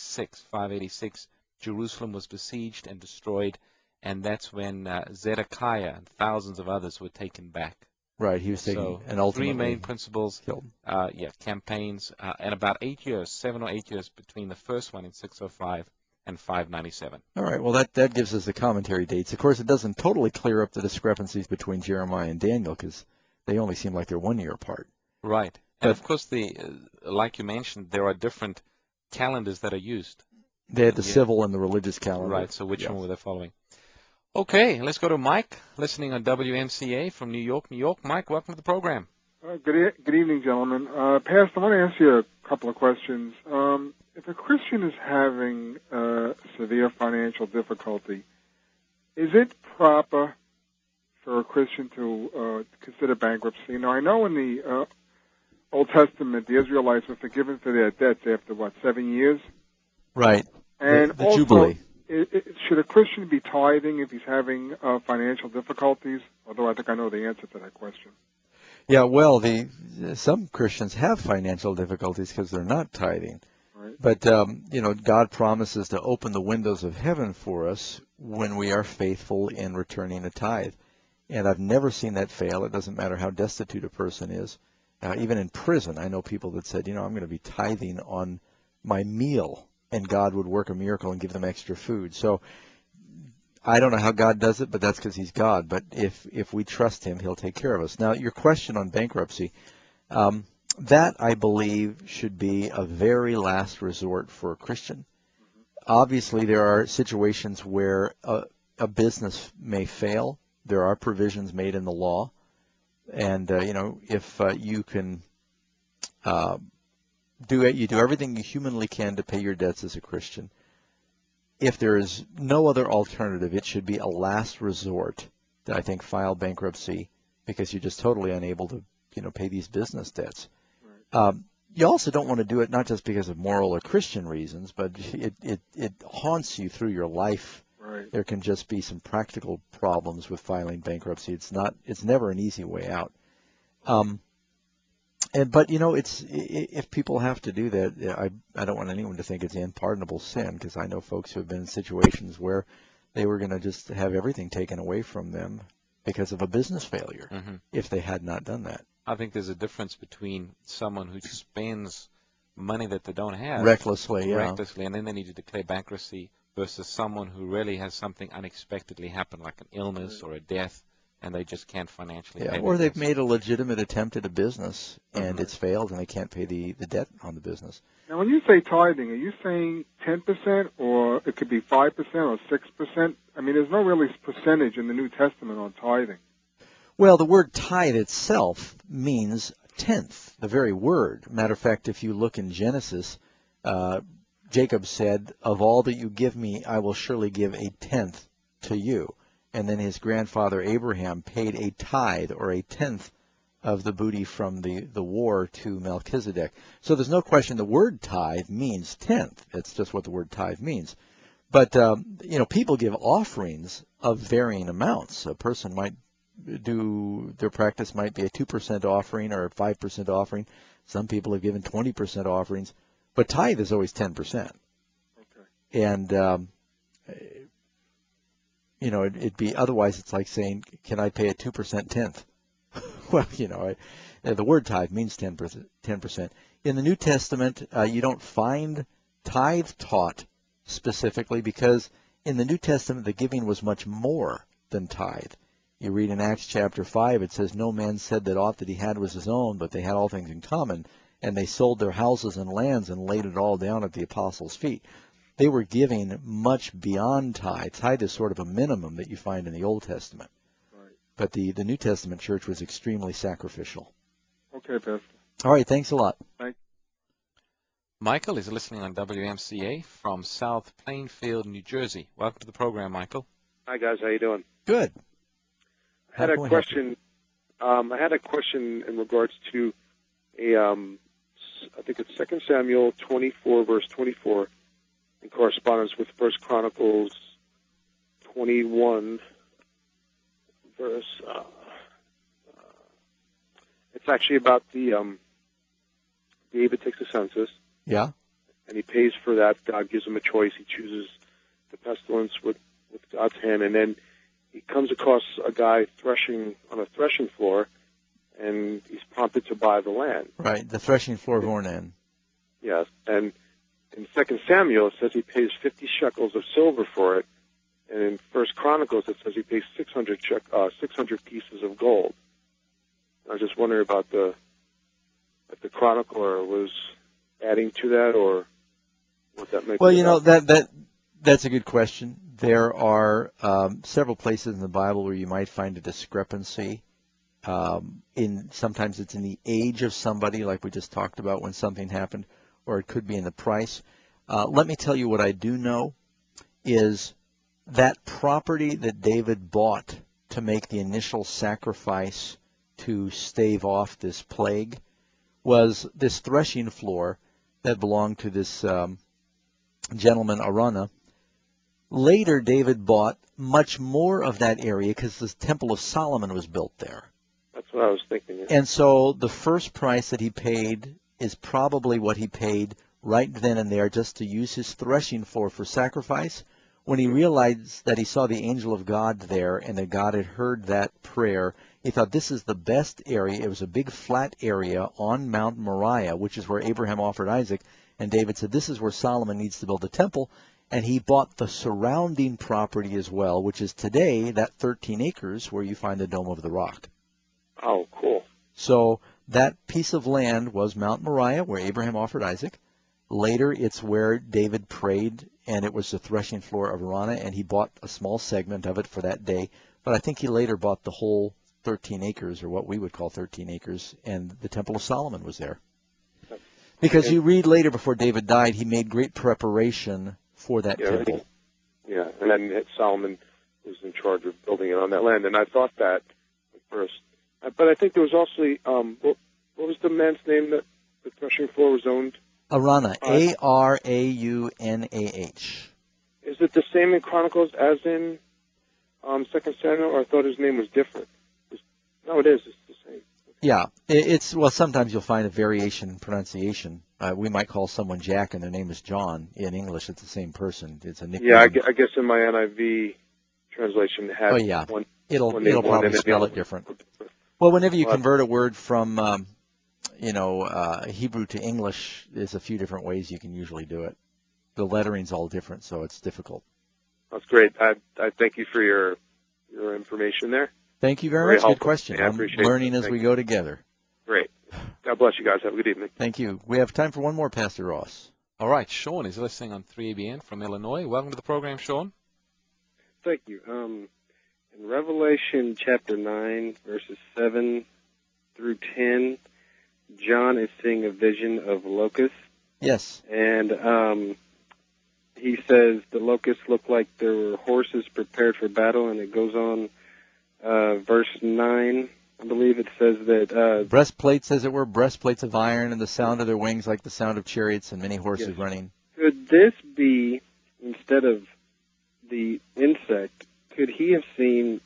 Speaker 2: 586, Jerusalem was besieged and destroyed, and that's when Zedekiah and thousands of others were taken back.
Speaker 1: Right, he was taken and ultimately
Speaker 2: 3 main principles,
Speaker 1: killed.
Speaker 2: Campaigns, and about 8 years, 7 or 8 years between the first one in 605 and 597.
Speaker 1: All right, well, that gives us the commentary dates. Of course, it doesn't totally clear up the discrepancies between Jeremiah and Daniel because they only seem like they're 1 year apart.
Speaker 2: Right. And of course, like you mentioned, there are different calendars that are used.
Speaker 1: They had the civil and the religious calendar.
Speaker 2: Right, so which one were they following? Okay, let's go to Mike, listening on WMCA from New York, New York. Mike, welcome to the program.
Speaker 14: Good evening, gentlemen. Pastor, I want to ask you a couple of questions. If a Christian is having severe financial difficulty, is it proper for a Christian to consider bankruptcy? Now, I know in the Old Testament, the Israelites were forgiven for their debts after, 7 years?
Speaker 1: Right.
Speaker 14: And
Speaker 1: the
Speaker 14: also,
Speaker 1: Jubilee.
Speaker 14: Should a Christian be tithing if he's having financial difficulties? Although I think I know the answer to that question.
Speaker 1: Yeah, well, some Christians have financial difficulties because they're not tithing.
Speaker 14: Right.
Speaker 1: But, God promises to open the windows of heaven for us when we are faithful in returning a tithe. And I've never seen that fail. It doesn't matter how destitute a person is. Even in prison, I know people that said, I'm going to be tithing on my meal, and God would work a miracle and give them extra food. So I don't know how God does it, but that's because he's God. But if we trust him, he'll take care of us. Now, your question on bankruptcy, that, I believe, should be a very last resort for a Christian. Obviously, there are situations where a business may fail. There are provisions made in the law. And, if you can you do everything you humanly can to pay your debts as a Christian, if there is no other alternative, it should be a last resort to, I think, file bankruptcy because you're just totally unable to, pay these business debts. Right. You also don't want to do it not just because of moral or Christian reasons, but it haunts you through your life.
Speaker 14: Right.
Speaker 1: There can just be some practical problems with filing bankruptcy. It's never an easy way out. But if people have to do that, I don't want anyone to think it's unpardonable sin because I know folks who have been in situations where they were going to just have everything taken away from them because of a business failure if they had not done that.
Speaker 2: I think there's a difference between someone who spends money that they don't have
Speaker 1: recklessly,
Speaker 2: and then they need to declare bankruptcy versus someone who really has something unexpectedly happen, like an illness or a death, and they just can't financially pay.
Speaker 1: Or they've made a legitimate attempt at a business and it's failed and they can't pay the debt on the business.
Speaker 14: Now, when you say tithing, are you saying 10% or it could be 5% or 6%? I mean, there's no really percentage in the New Testament on tithing.
Speaker 1: Well, the word tithe itself means tenth, the very word. Matter of fact, if you look in Genesis, Jacob said, of all that you give me, I will surely give a tenth to you. And then his grandfather Abraham paid a tithe or a tenth of the booty from the war to Melchizedek. So there's no question the word tithe means tenth. That's just what the word tithe means. But, people give offerings of varying amounts. A person might their practice might be a 2% offering or a 5% offering. Some people have given 20% offerings. But tithe is always 10%. Okay. And, it'd be otherwise it's like saying, can I pay a 2% tenth? Well, the word tithe means 10%. In the New Testament, you don't find tithe taught specifically because in the New Testament, the giving was much more than tithe. You read in Acts chapter 5, it says, no man said that aught that he had was his own, but they had all things in common, and they sold their houses and lands and laid it all down at the apostles' feet. They were giving much beyond tithe. Tithe is sort of a minimum that you find in the Old Testament. But the New Testament church was extremely sacrificial.
Speaker 14: Okay, Pastor.
Speaker 1: All right, thanks a lot.
Speaker 14: Thanks.
Speaker 2: Michael is listening on WMCA from South Plainfield, New Jersey. Welcome to the program, Michael.
Speaker 15: Hi, guys. How you doing?
Speaker 1: Good.
Speaker 15: I had a question. I had a question in regards to I think it's 2 Samuel 24, verse 24, in correspondence with 1 Chronicles 21, verse. It's actually about the David takes a census.
Speaker 1: Yeah.
Speaker 15: And he pays for that. God gives him a choice. He chooses the pestilence with God's hand, and then he comes across a guy threshing on a threshing floor, and he's prompted to buy the land.
Speaker 1: Right, the threshing floor of Ornan.
Speaker 15: Yes, and in 2 Samuel it says he pays 50 shekels of silver for it, and in 1 Chronicles it says he pays 600 pieces of gold. I was just wondering about if the chronicler was adding to that, or what that makes.
Speaker 1: Well, that's a good question. There are several places in the Bible where you might find a discrepancy. Sometimes it's in the age of somebody, like we just talked about when something happened, or it could be in the price. Let me tell you what I do know is that property that David bought to make the initial sacrifice to stave off this plague was this threshing floor that belonged to this gentleman, Araunah. Later, David bought much more of that area because the Temple of Solomon was built there.
Speaker 15: That's what I was thinking. Yeah.
Speaker 1: And so the first price that he paid is probably what he paid right then and there just to use his threshing floor for sacrifice. When he realized that he saw the angel of God there and that God had heard that prayer, he thought this is the best area. It was a big flat area on Mount Moriah, which is where Abraham offered Isaac. And David said, this is where Solomon needs to build the temple. And he bought the surrounding property as well, which is today that 13 acres where you find the Dome of the Rock.
Speaker 15: Oh, cool.
Speaker 1: So that piece of land was Mount Moriah, where Abraham offered Isaac. Later, it's where David prayed, and it was the threshing floor of Araunah, and he bought a small segment of it for that day. But I think he later bought the whole 13 acres, or what we would call 13 acres, and the Temple of Solomon was there. Because you read later, before David died, he made great preparation for that temple.
Speaker 15: Yeah, and then Solomon was in charge of building it on that land, and I thought that at first. But I think there was also, what was the man's name that the threshing floor was owned?
Speaker 1: Araunah, Araunah.
Speaker 15: Is it the same in Chronicles as in 2 Samuel, or I thought his name was different? No, it is. It's the same.
Speaker 1: Yeah, sometimes you'll find a variation in pronunciation. We might call someone Jack and their name is John. In English, it's the same person. It's a nickname.
Speaker 15: Yeah, I guess in my NIV translation it had one.
Speaker 1: It'll probably spell it different. Well, whenever you convert a word from Hebrew to English, there's a few different ways you can usually do it. The lettering's all different, so it's difficult.
Speaker 15: That's great. I thank you for your information there.
Speaker 1: Thank you very much.
Speaker 15: Helpful.
Speaker 1: Good question.
Speaker 15: Yeah,
Speaker 1: I'm learning as we go together.
Speaker 15: Great. God bless you guys. Have a good evening.
Speaker 1: Thank you. We have time for one more, Pastor Ross.
Speaker 2: All right. Sean is listening on 3ABN from Illinois. Welcome to the program, Sean.
Speaker 16: Thank you. In Revelation chapter 9, verses 7 through 10, John is seeing a vision of locusts.
Speaker 1: Yes.
Speaker 16: And he says the locusts look like there were horses prepared for battle, and it goes on, verse 9, I believe it says that...
Speaker 1: breastplates, as it were, breastplates of iron, and the sound of their wings like the sound of chariots, and many horses
Speaker 16: Yes.
Speaker 1: running.
Speaker 16: Could this be, instead of the insect, could he have seen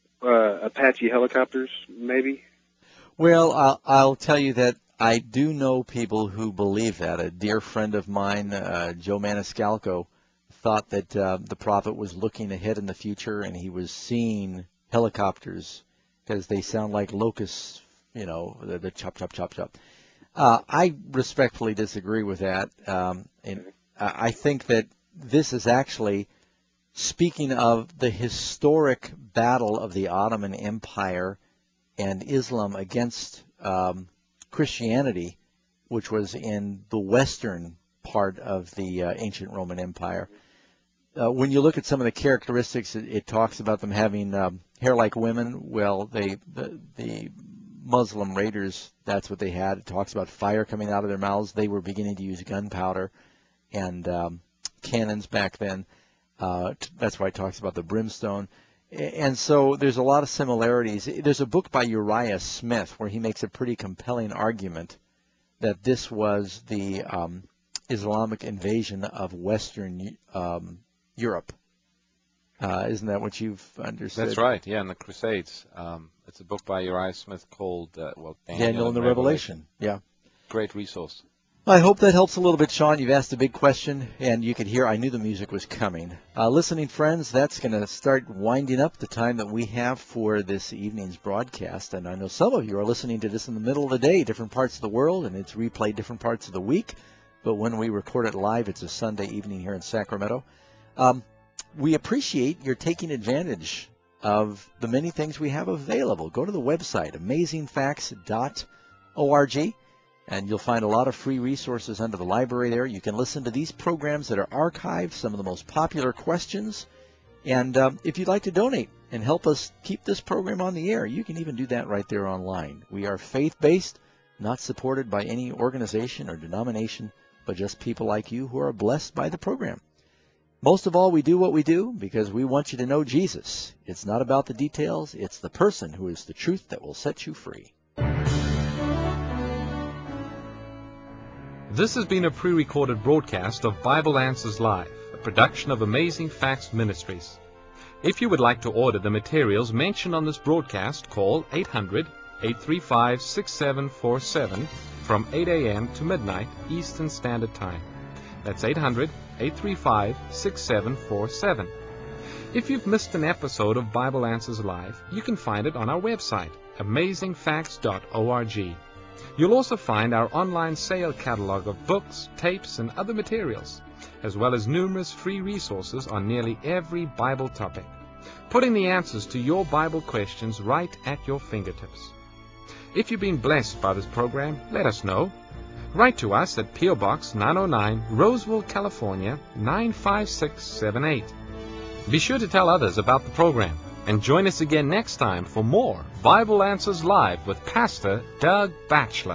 Speaker 16: Apache helicopters, maybe?
Speaker 1: Well, I'll tell you that I do know people who believe that. A dear friend of mine, Joe Maniscalco, thought that the prophet was looking ahead in the future, and he was seeing helicopters because they sound like locusts, you know, the chop, chop, chop, chop. I respectfully disagree with that. And I think that this is actually speaking of the historic battle of the Ottoman Empire and Islam against Christianity, which was in the western part of the ancient Roman Empire. When you look at some of the characteristics, it talks about them having hair like women. Well, the Muslim raiders, that's what they had. It talks about fire coming out of their mouths. They were beginning to use gunpowder and cannons back then. That's why it talks about the brimstone. And so there's a lot of similarities. There's a book by Uriah Smith where he makes a pretty compelling argument that this was the Islamic invasion of Western Europe. Isn't that what you've understood?
Speaker 2: That's right, yeah, in the Crusades. It's a book by Uriah Smith called
Speaker 1: Daniel and the Revelation. Yeah.
Speaker 2: Great resource.
Speaker 1: I hope that helps a little bit, Sean. You've asked a big question, and you could hear I knew the music was coming. Listening friends, that's going to start winding up the time that we have for this evening's broadcast. And I know some of you are listening to this in the middle of the day, different parts of the world, and it's replayed different parts of the week. But when we record it live, it's a Sunday evening here in Sacramento. We appreciate your taking advantage of the many things we have available. Go to the website, amazingfacts.org. And you'll find a lot of free resources under the library there. You can listen to these programs that are archived, some of the most popular questions. And if you'd like to donate and help us keep this program on the air, you can even do that right there online. We are faith-based, not supported by any organization or denomination, but just people like you who are blessed by the program. Most of all, we do what we do because we want you to know Jesus. It's not about the details. It's the person who is the truth that will set you free.
Speaker 2: This has been a pre-recorded broadcast of Bible Answers Live, a production of Amazing Facts Ministries. If you would like to order the materials mentioned on this broadcast, call 800-835-6747 from 8 a.m. to midnight Eastern Standard Time. That's 800-835-6747. If you've missed an episode of Bible Answers Live, you can find it on our website, amazingfacts.org. You'll also find our online sale catalog of books, tapes, and other materials, as well as numerous free resources on nearly every Bible topic, putting the answers to your Bible questions right at your fingertips. If you've been blessed by this program, let us know. Write to us at P.O. Box 909, Roseville, California, 95678. Be sure to tell others about the program. And join us again next time for more Bible Answers Live with Pastor Doug Batchelor.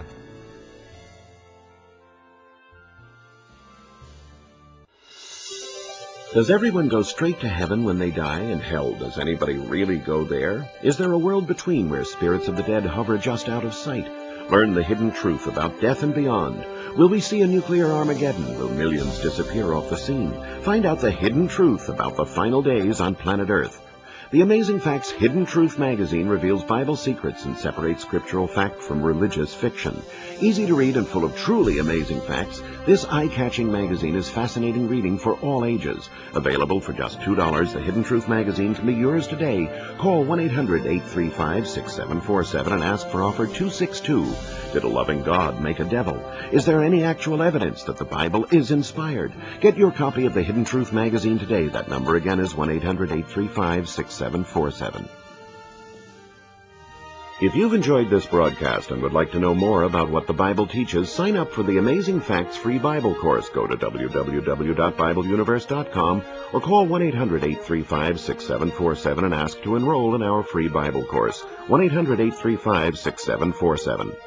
Speaker 17: Does everyone go straight to heaven when they die? And hell, does anybody really go there? Is there a world between where spirits of the dead hover just out of sight? Learn the hidden truth about death and beyond. Will we see a nuclear Armageddon? Will millions disappear off the scene? Find out the hidden truth about the final days on planet Earth. The Amazing Facts Hidden Truth magazine reveals Bible secrets and separates scriptural fact from religious fiction. Easy to read and full of truly amazing facts, this eye-catching magazine is fascinating reading for all ages. Available for just $2, the Hidden Truth magazine can be yours today. Call 1-800-835-6747 and ask for offer 262. Did a loving God make a devil? Is there any actual evidence that the Bible is inspired? Get your copy of the Hidden Truth magazine today. That number again is 1-800-835-6747. If you've enjoyed this broadcast and would like to know more about what the Bible teaches, sign up for the Amazing Facts free Bible course. Go to www.bibleuniverse.com or call 1-800-835-6747 and ask to enroll in our free Bible course. 1-800-835-6747.